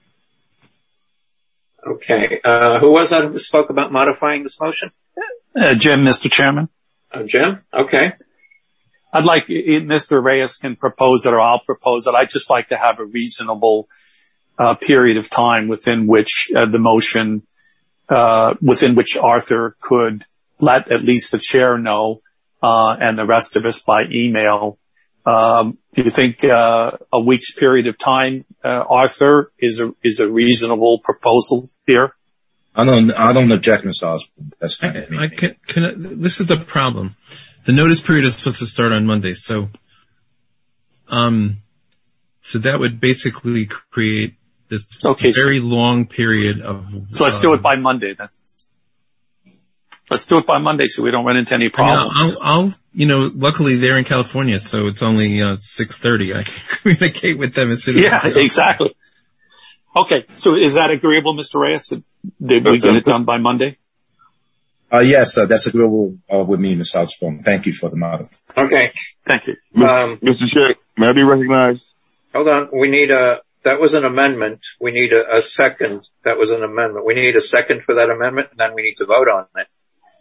Okay. Uh, who was that who spoke about modifying this motion? Uh, Jim, Mister Chairman. Uh, Jim? Okay. I'd like, Mister Reyes can propose it or I'll propose it. I'd just like to have a reasonable, uh, period of time within which, uh, the motion, uh, within which Arthur could let at least the chair know, uh, and the rest of us by email. Um, do you think, uh, a week's period of time, uh, Arthur, is a, is a reasonable proposal here? I don't, I don't object, Mister Osborne. That's fine. I, I can, can I, this is the problem. The notice period is supposed to start on Monday, so, um, so that would basically create this okay, very long period of. So let's um, do it by Monday then. Let's do it by Monday so we don't run into any problems. I mean, I'll, I'll, you know, luckily they're in California, so it's only uh, six thirty. I can communicate with them as soon as. Yeah, exactly. Okay, so is that agreeable, Mister Reyes? Did we get it done by Monday? Uh, yes, uh, that's agreeable uh, with me, Mister Osborne. Thank you for the model. Okay. Thank you. Um, Mister Chair, may I be recognized? Hold on. We need a, that was an amendment. We need a, a second. That was an amendment. We need a second for that amendment, and then we need to vote on it.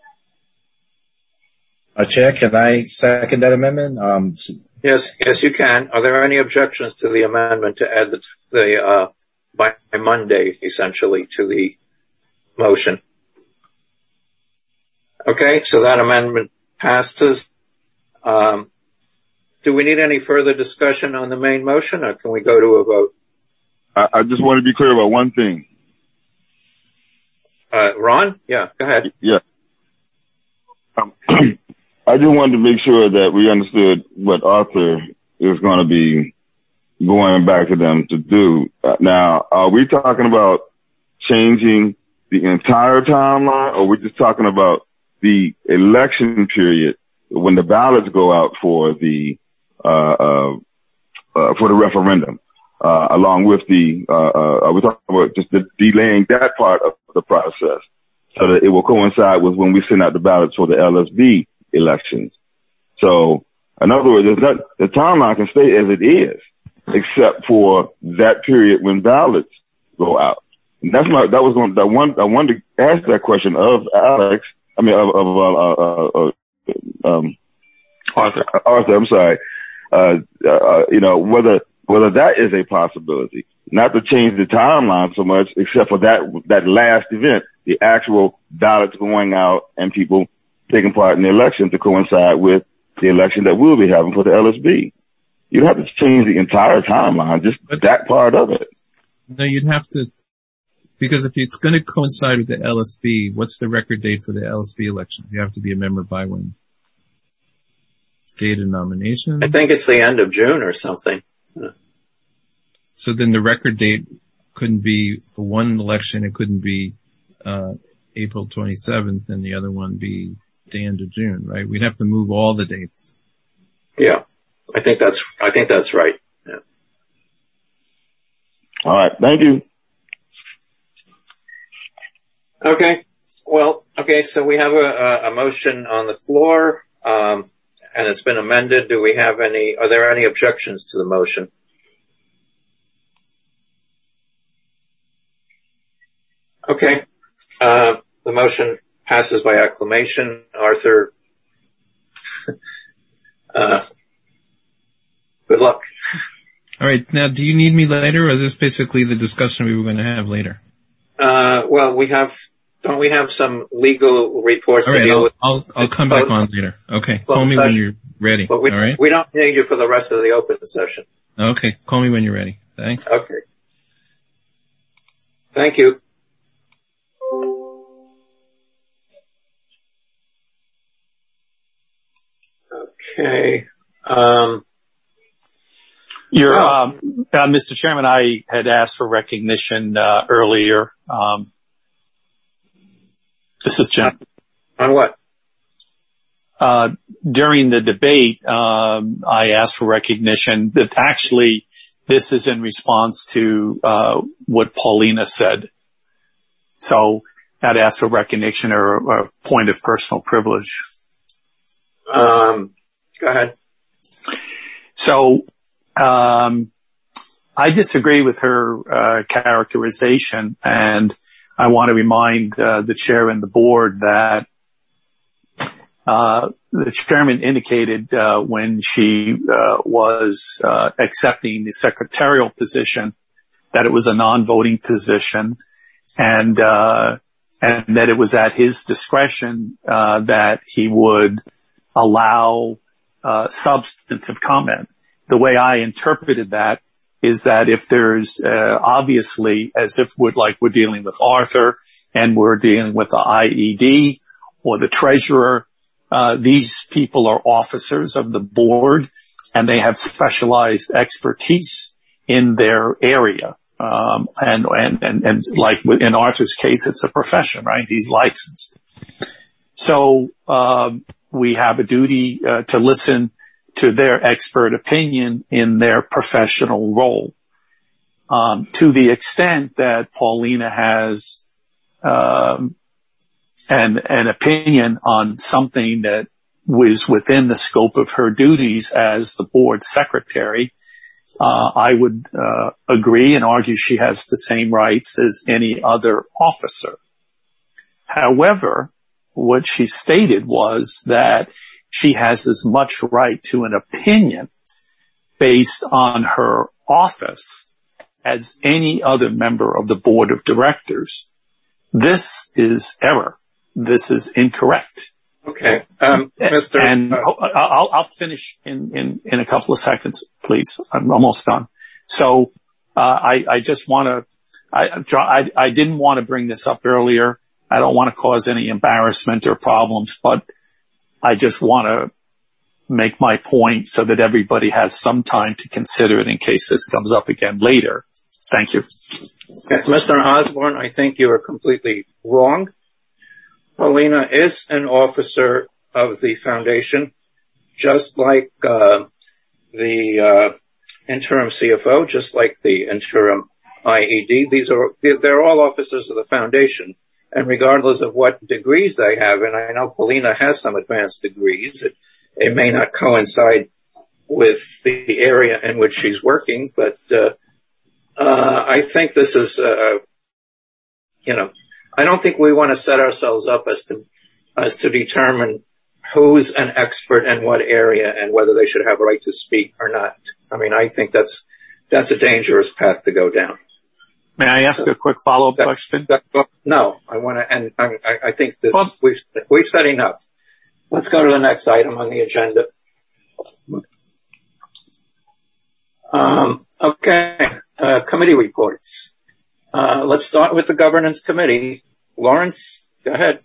Uh, Chair, can I second that amendment? Um, yes, yes, you can. Are there any objections to the amendment to add the, the, uh, by Monday, essentially, to the motion? Okay, so that amendment passes. Um, do we need any further discussion on the main motion, or can we go to a vote? I, I just want to be clear about one thing. Uh, Ron? Yeah, go ahead. Yeah. Um, I just wanted to make sure that we understood what Arthur is going to be going back to them to do. Uh, now, are we talking about changing the entire timeline, or we're just talking about the election period when the ballots go out for the uh, uh, uh for the referendum, uh, along with the uh, uh, are we talking about just the delaying that part of the process so that it will coincide with when we send out the ballots for the L S B elections. So, in other words, it's not, the timeline can stay as it is, except for that period when ballots go out. And that's my, that was one, that one, I wanted to ask that question of Alex, I mean, of, of, uh, uh, uh, um, Arthur, Arthur, I'm sorry, uh, uh, you know, whether, whether that is a possibility, not to change the timeline so much, except for that, that last event, the actual ballots going out and people taking part in the election to coincide with the election that we'll be having for the L S B. You'd have to change the entire timeline, just that part of it. No, you'd have to, because if it's going to coincide with the L S B, what's the record date for the L S B election? You have to be a member by when? Date of nomination? I think it's the end of June or something. So then the record date couldn't be, for one election, it couldn't be uh April twenty-seventh and the other one be the end of June, right? We'd have to move all the dates. Yeah, I think that's, I think that's right. Yeah. All right. Thank you. Okay. Well, okay. So we have a, a motion on the floor, um, and it's been amended. Do we have any, are there any objections to the motion? Okay. Uh, the motion passes by acclamation. Arthur, uh, good luck. All right. Now, do you need me later, or is this basically the discussion we were going to have later? Uh, well, we have, don't we have some legal reports all to right, deal I'll, with? I'll, I'll come back on later. Okay. Call me when you're ready. But we, all right. we don't need you for the rest of the open session. Okay. Call me when you're ready. Thanks. Okay. Thank you. Okay. Um, Your, um, uh, Mister Chairman, I had asked for recognition uh, earlier. Um, this is Jim. On what? Uh, during the debate, um, I asked for recognition. That actually, this is in response to uh, what Paulina said. So I'd ask for recognition or, or a point of personal privilege. Um, go ahead. So, um, I disagree with her, uh, characterization, and I want to remind, uh, the chair and the board that, uh, the chairman indicated, uh, when she, uh, was, uh, accepting the secretarial position that it was a non-voting position and, uh, and that it was at his discretion, uh, that he would allow uh substantive comment. The way I interpreted that is that if there's uh, obviously, as if we're like we're dealing with Arthur and we're dealing with the I E D or the treasurer, uh these people are officers of the board and they have specialized expertise in their area. Um and and and, and like in Arthur's case, it's a profession, right? He's licensed. So um we have a duty uh, to listen to their expert opinion in their professional role. Um, to the extent that Paulina has um, an, an opinion on something that was within the scope of her duties as the board secretary, uh, I would uh, agree and argue she has the same rights as any other officer. However, what she stated was that she has as much right to an opinion based on her office as any other member of the board of directors. This is error. This is incorrect. Okay. Um, Mister And Uh, I'll, I'll finish in, in, in a couple of seconds, please. I'm almost done. So, uh, I, I just want to, I, I, I didn't want to bring this up earlier. I don't want to cause any embarrassment or problems, but I just want to make my point so that everybody has some time to consider it in case this comes up again later. Thank you. Yes, Mister Osborne, I think you are completely wrong. Paulina is an officer of the foundation, just like uh, the uh, interim C F O, just like the interim I E D. These are, they're all officers of the foundation. and regardless of what degrees they have, and I know Paulina has some advanced degrees, it, it may not coincide with the area in which she's working, but uh, uh, I think this is, uh, you know, I don't think we want to set ourselves up as to as to determine who's an expert in what area and whether they should have a right to speak or not. I mean, I think that's that's a dangerous path to go down. May I ask so, a quick follow-up that, question? That, no, I want to, and I, I think this well, we've we've said enough. Let's go to the next item on the agenda. Um, okay, uh, committee reports. Uh, let's start with the governance committee. Lawrence, go ahead.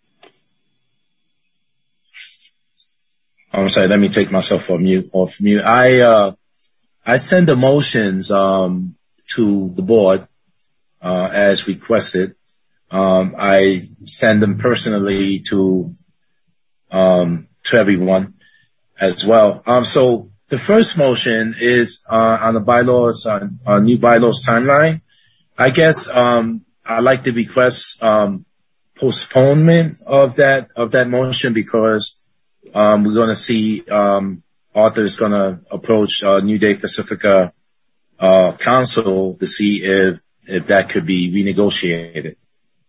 I'm sorry, let me take myself off mute. Off mute. I uh, I send the motions um, to the board uh, as requested. Um, I send them personally to um, to everyone as well. Um, so. The first motion is uh, on the bylaws, on uh, new bylaws timeline. I guess um, I'd like to request um, postponement of that of that motion because um, we're going to see um, Arthur's going to approach uh, New Day Pacifica uh, Council to see if if that could be renegotiated.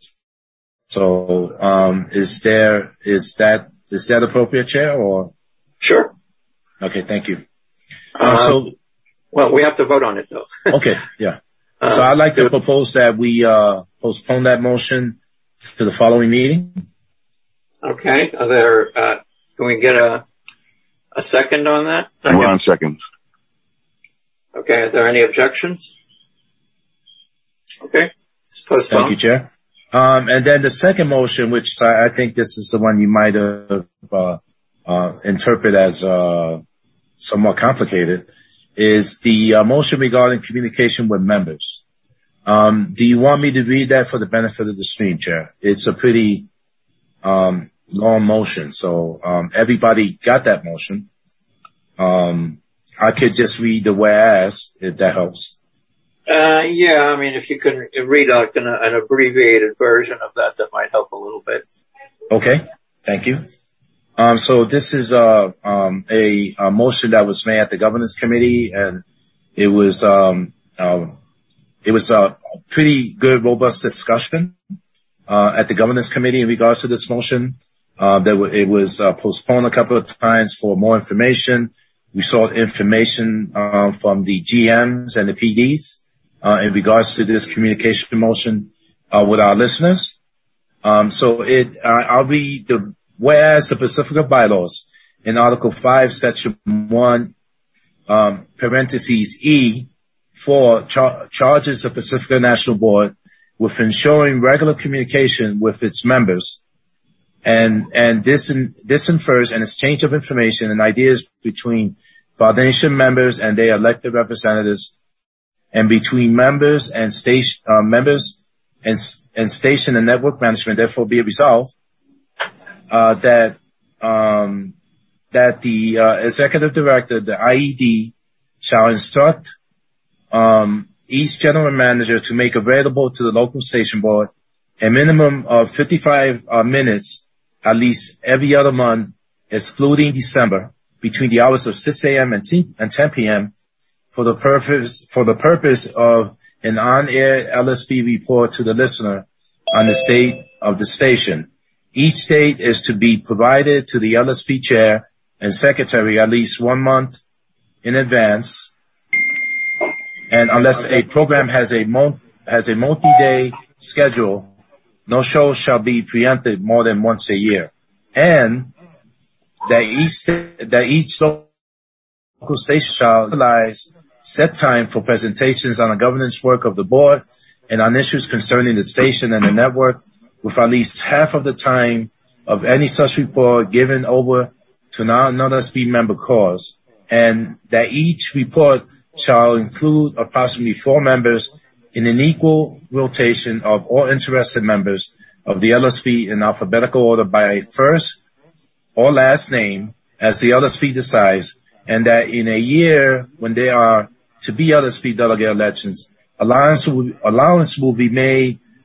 So um, is there is that is that appropriate, Chair? Or sure. Okay, thank you. Uh, uh, so, well, we have to vote on it, though. Okay, yeah. Uh, so I'd like to propose that we uh, postpone that motion to the following meeting. Okay. Are there? Uh, can we get a a second on that? Second. We're on seconds. Okay. Are there any objections? Okay. It's postponed. Thank you, Chair. Um, and then the second motion, which I, I think this is the one you might have uh, uh, interpret as uh, somewhat complicated, is the uh, motion regarding communication with members. Um, do you want me to read that for the benefit of the stream, Chair? It's a pretty um, long motion, so um, everybody got that motion. Um, I could just read the whereas, if that helps. Uh, yeah, I mean, if you can read like an, an abbreviated version of that, that might help a little bit. Okay, thank you. Um, so this is uh, um, a, a motion that was made at the governance committee, and it was um, uh, it was a pretty good, robust discussion uh, at the governance committee in regards to this motion. Uh, that w- it was uh, postponed a couple of times for more information. We sought information uh, from the G Ms and the P Ds uh, in regards to this communication motion uh, with our listeners. Um, so it, uh, I'll read the whereas the Pacifica bylaws in Article five, Section one, um, parentheses E, four, char- charges the Pacifica National Board with ensuring regular communication with its members, and and this in, this infers an exchange of information and ideas between Foundation members and their elected representatives, and between members and station uh, members and and station and network management. Therefore, be it resolved Uh, that, um, that the, uh, executive director, the I E D, shall instruct, um, each general manager to make available to the local station board a minimum of fifty-five uh, minutes, at least every other month, excluding December, between the hours of six a.m. and ten p.m. for the purpose, for the purpose of an on-air L S B report to the listener on the state of the station. Each state is to be provided to the L S P chair and secretary at least one month in advance. And unless a program has a mo- has a multi-day schedule, no show shall be preempted more than once a year. And that each, that each local station shall utilize set time for presentations on the governance work of the board and on issues concerning the station and the network, with at least half of the time of any such report given over to non-L S B member cause, and that each report shall include approximately four members in an equal rotation of all interested members of the L S B in alphabetical order by first or last name as the L S B decides, and that in a year when there are to be L S B delegate elections, allowance will, allowance will be made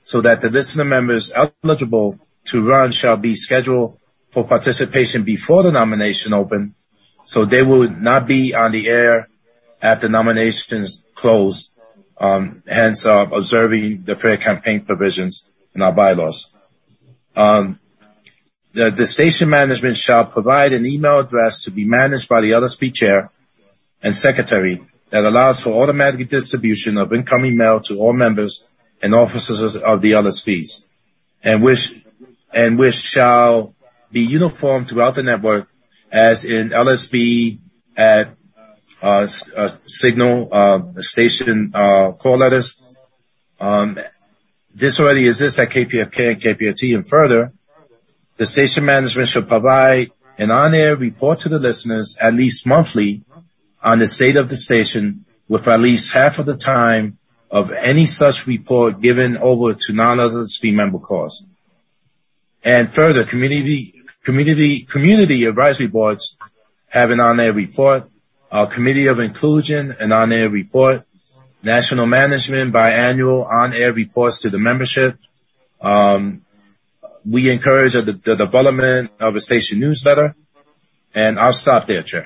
so that the listener members eligible to run shall be scheduled for participation before the nomination open, so they will not be on the air after nominations close, um, hence uh, observing the fair campaign provisions in our bylaws. Um, the, the station management shall provide an email address to be managed by the L S P chair and secretary that allows for automatic distribution of incoming mail to all members and officers of the L S Ps, and which and which shall be uniform throughout the network, as in L S B at uh, uh signal uh station uh call letters. Um, this already exists at K P F K and K P F T, and further, the station management should provide an on-air report to the listeners at least monthly on the state of the station, with at least half of the time of any such report given over to non-L S P member calls. And further, community community community advisory boards have an on-air report, uh, committee of inclusion an on-air report, national management biannual on-air reports to the membership. Um, we encourage the, the development of a station newsletter, and I'll stop there, Chair.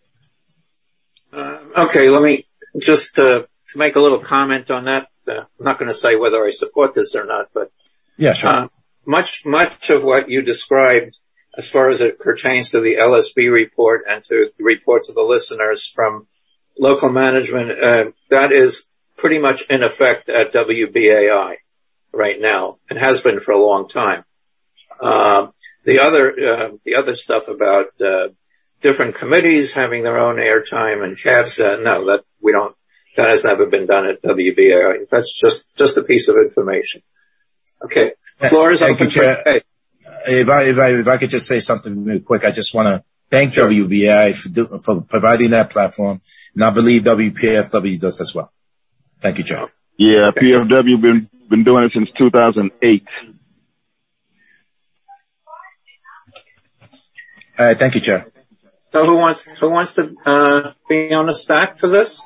Uh, okay, let me just uh, to make a little comment on that. Uh, I'm not going to say whether I support this or not, but yeah, sure. Uh, much much of what you described, as far as it pertains to the L S B report and to the report to the listeners from local management, uh, that is pretty much in effect at W B A I right now, and has been for a long time. Uh, the other uh, the other stuff about uh, different committees having their own airtime and cabs, uh, no, that we don't. That has never been done at W B A I. That's just just a piece of information. Okay, floor is open for debate. If I, if I, if I could just say something real quick, I just want to thank sure. W B A I for, do, for providing that platform, and I believe W P F W does as well. Thank you, Joe. Yeah, okay. P F W been been doing it since two thousand eight. All right, thank you, Chair. So who wants who wants to uh, be on the stack for this?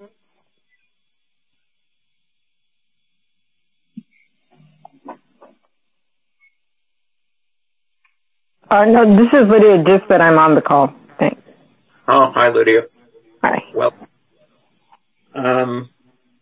Uh, no, this is Lydia, just that I'm on the call. Thanks. Oh, hi, Lydia. Hi. Well, um,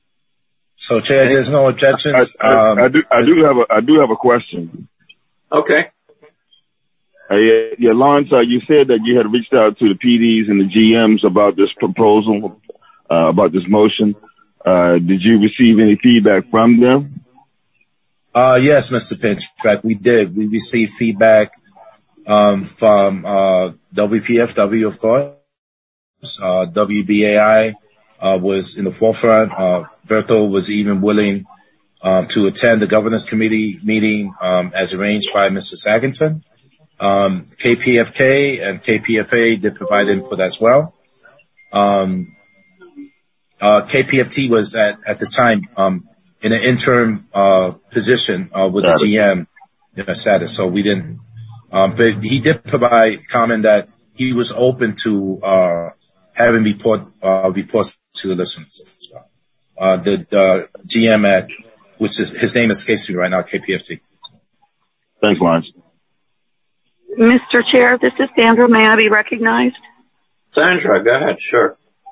so Chair, any, there's no objections. I, I, um, I do, I do have a, I do have a question. Okay. Uh, yeah, yeah, Lawrence, uh, you said that you had reached out to the P Ds and the G Ms about this proposal, uh, about this motion. Uh, did you receive any feedback from them? Uh, yes, Mister Pinchback, we did. We received feedback Um, from, uh, W P F W, of course. Uh, W B A I, uh, was in the forefront. Uh, Bertho was even willing, um, to attend the governance committee meeting, um, as arranged by Mister Saggington. Um, K P F K and K P F A did provide input as well. Um, uh, K P F T was at, at the time, um, in an interim, uh, position, uh, with the G M, you know, status. So we didn't, Um, but he did provide comment that he was open to, uh, having report, uh, reports to the listeners as well. Uh, the, the G M at, which is, his name escapes me right now, K P F T. Thanks, Lawrence. Mister Chair, this is Sandra. May I be recognized? Sandra, go ahead, sure.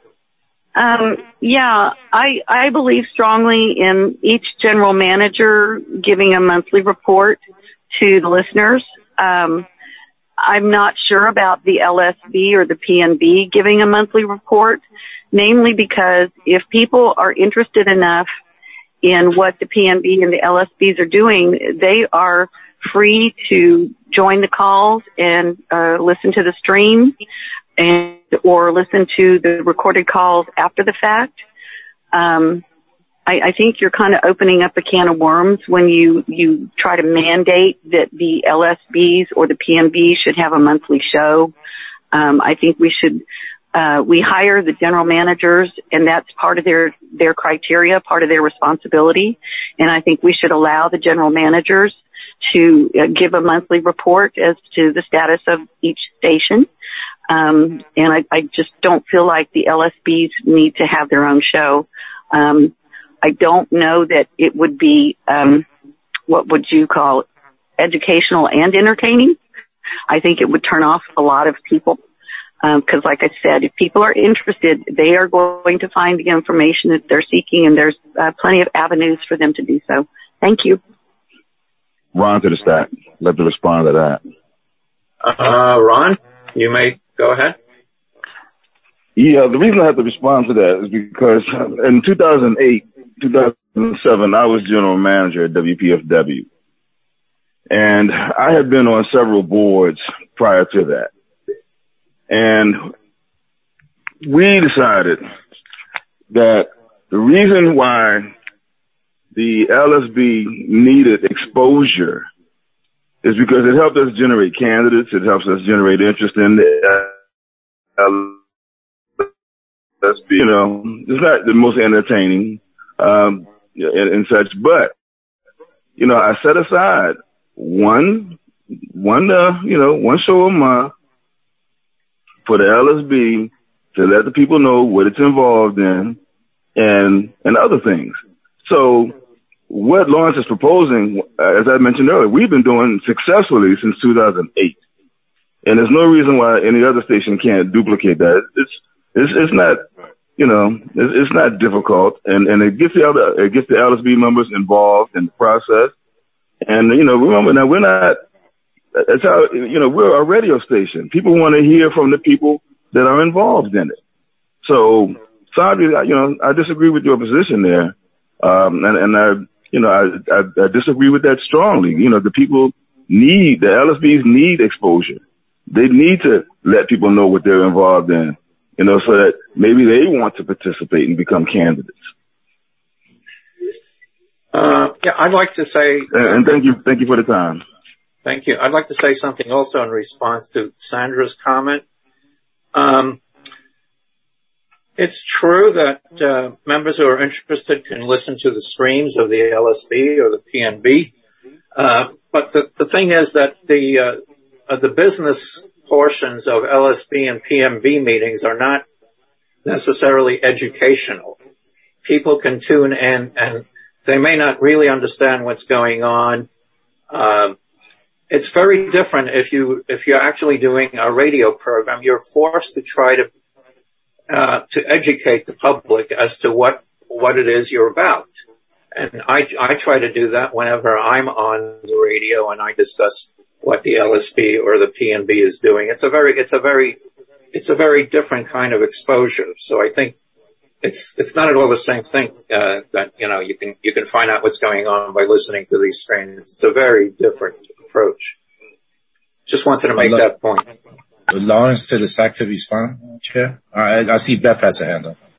Um, yeah, I, I believe strongly in each general manager giving a monthly report to the listeners. Um, I'm not sure about the L S B or the P N B giving a monthly report, namely because if people are interested enough in what the P N B and the L S Bs are doing, they are free to join the calls and uh, listen to the stream and or listen to the recorded calls after the fact. Um, I, I think you're kind of opening up a can of worms when you, you try to mandate that the L S Bs or the P N Bs should have a monthly show. Um, I think we should, uh, we hire the general managers, and that's part of their, their criteria, part of their responsibility. And I think we should allow the general managers to uh, give a monthly report as to the status of each station. Um, and I, I just don't feel like the L S Bs need to have their own show. Um, I don't know that it would be um, what would you call educational and entertaining. I think it would turn off a lot of people. Because, um, like I said, if people are interested, they are going to find the information that they're seeking, and there's uh, plenty of avenues for them to do so. Thank you. Ron to the stack. Let me respond to that. Uh, Ron, you may go ahead. Yeah, the reason I have to respond to that is because in two thousand eight, two thousand seven, I was general manager at W P F W. And I had been on several boards prior to that. And we decided that the reason why the L S B needed exposure is because it helped us generate candidates. It helps us generate interest in the L S B. You know, it's not the most entertaining um, and, and such, but, you know, I set aside one, one, uh, you know, one show a month for the L S B to let the people know what it's involved in and, and other things. So what Lawrence is proposing, as I mentioned earlier, we've been doing successfully since two thousand eight. And there's no reason why any other station can't duplicate that. It's, it's, it's not, you know, it's, it's not difficult. And, and it gets the other, it gets the L S B members involved in the process. And, you know, remember now we're not, that's how, you know, we're a radio station. People want to hear from the people that are involved in it. So, sorry, you know, I disagree with your position there. Um, and, and I, you know, I, I, I disagree with that strongly. You know, the people need, the L S Bs need exposure. They need to let people know what they're involved in, you know, so that maybe they want to participate and become candidates. Uh, yeah, I'd like to say, and, and thank you, thank you for the time. Thank you. I'd like to say something also in response to Sandra's comment. Um, it's true that uh, members who are interested can listen to the streams of the L S B or the P N B, uh, but the, the thing is that the uh, uh, the business portions of L S B and P M B meetings are not necessarily educational. People can tune in and they may not really understand what's going on. Um, it's very different if you if you're actually doing a radio program. You're forced to try to uh, to educate the public as to what what it is you're about. And I I try to do that whenever I'm on the radio and I discuss what the L S B or the P N B is doing. It's a very it's a very it's a very different kind of exposure. So I think It's, it's not at all the same thing, uh, that, you know, you can, you can find out what's going on by listening to these streams. It's a very different approach. Just wanted to make that point. Lawrence to the S A C to respond, Chair. I, I see Beth has a hand up.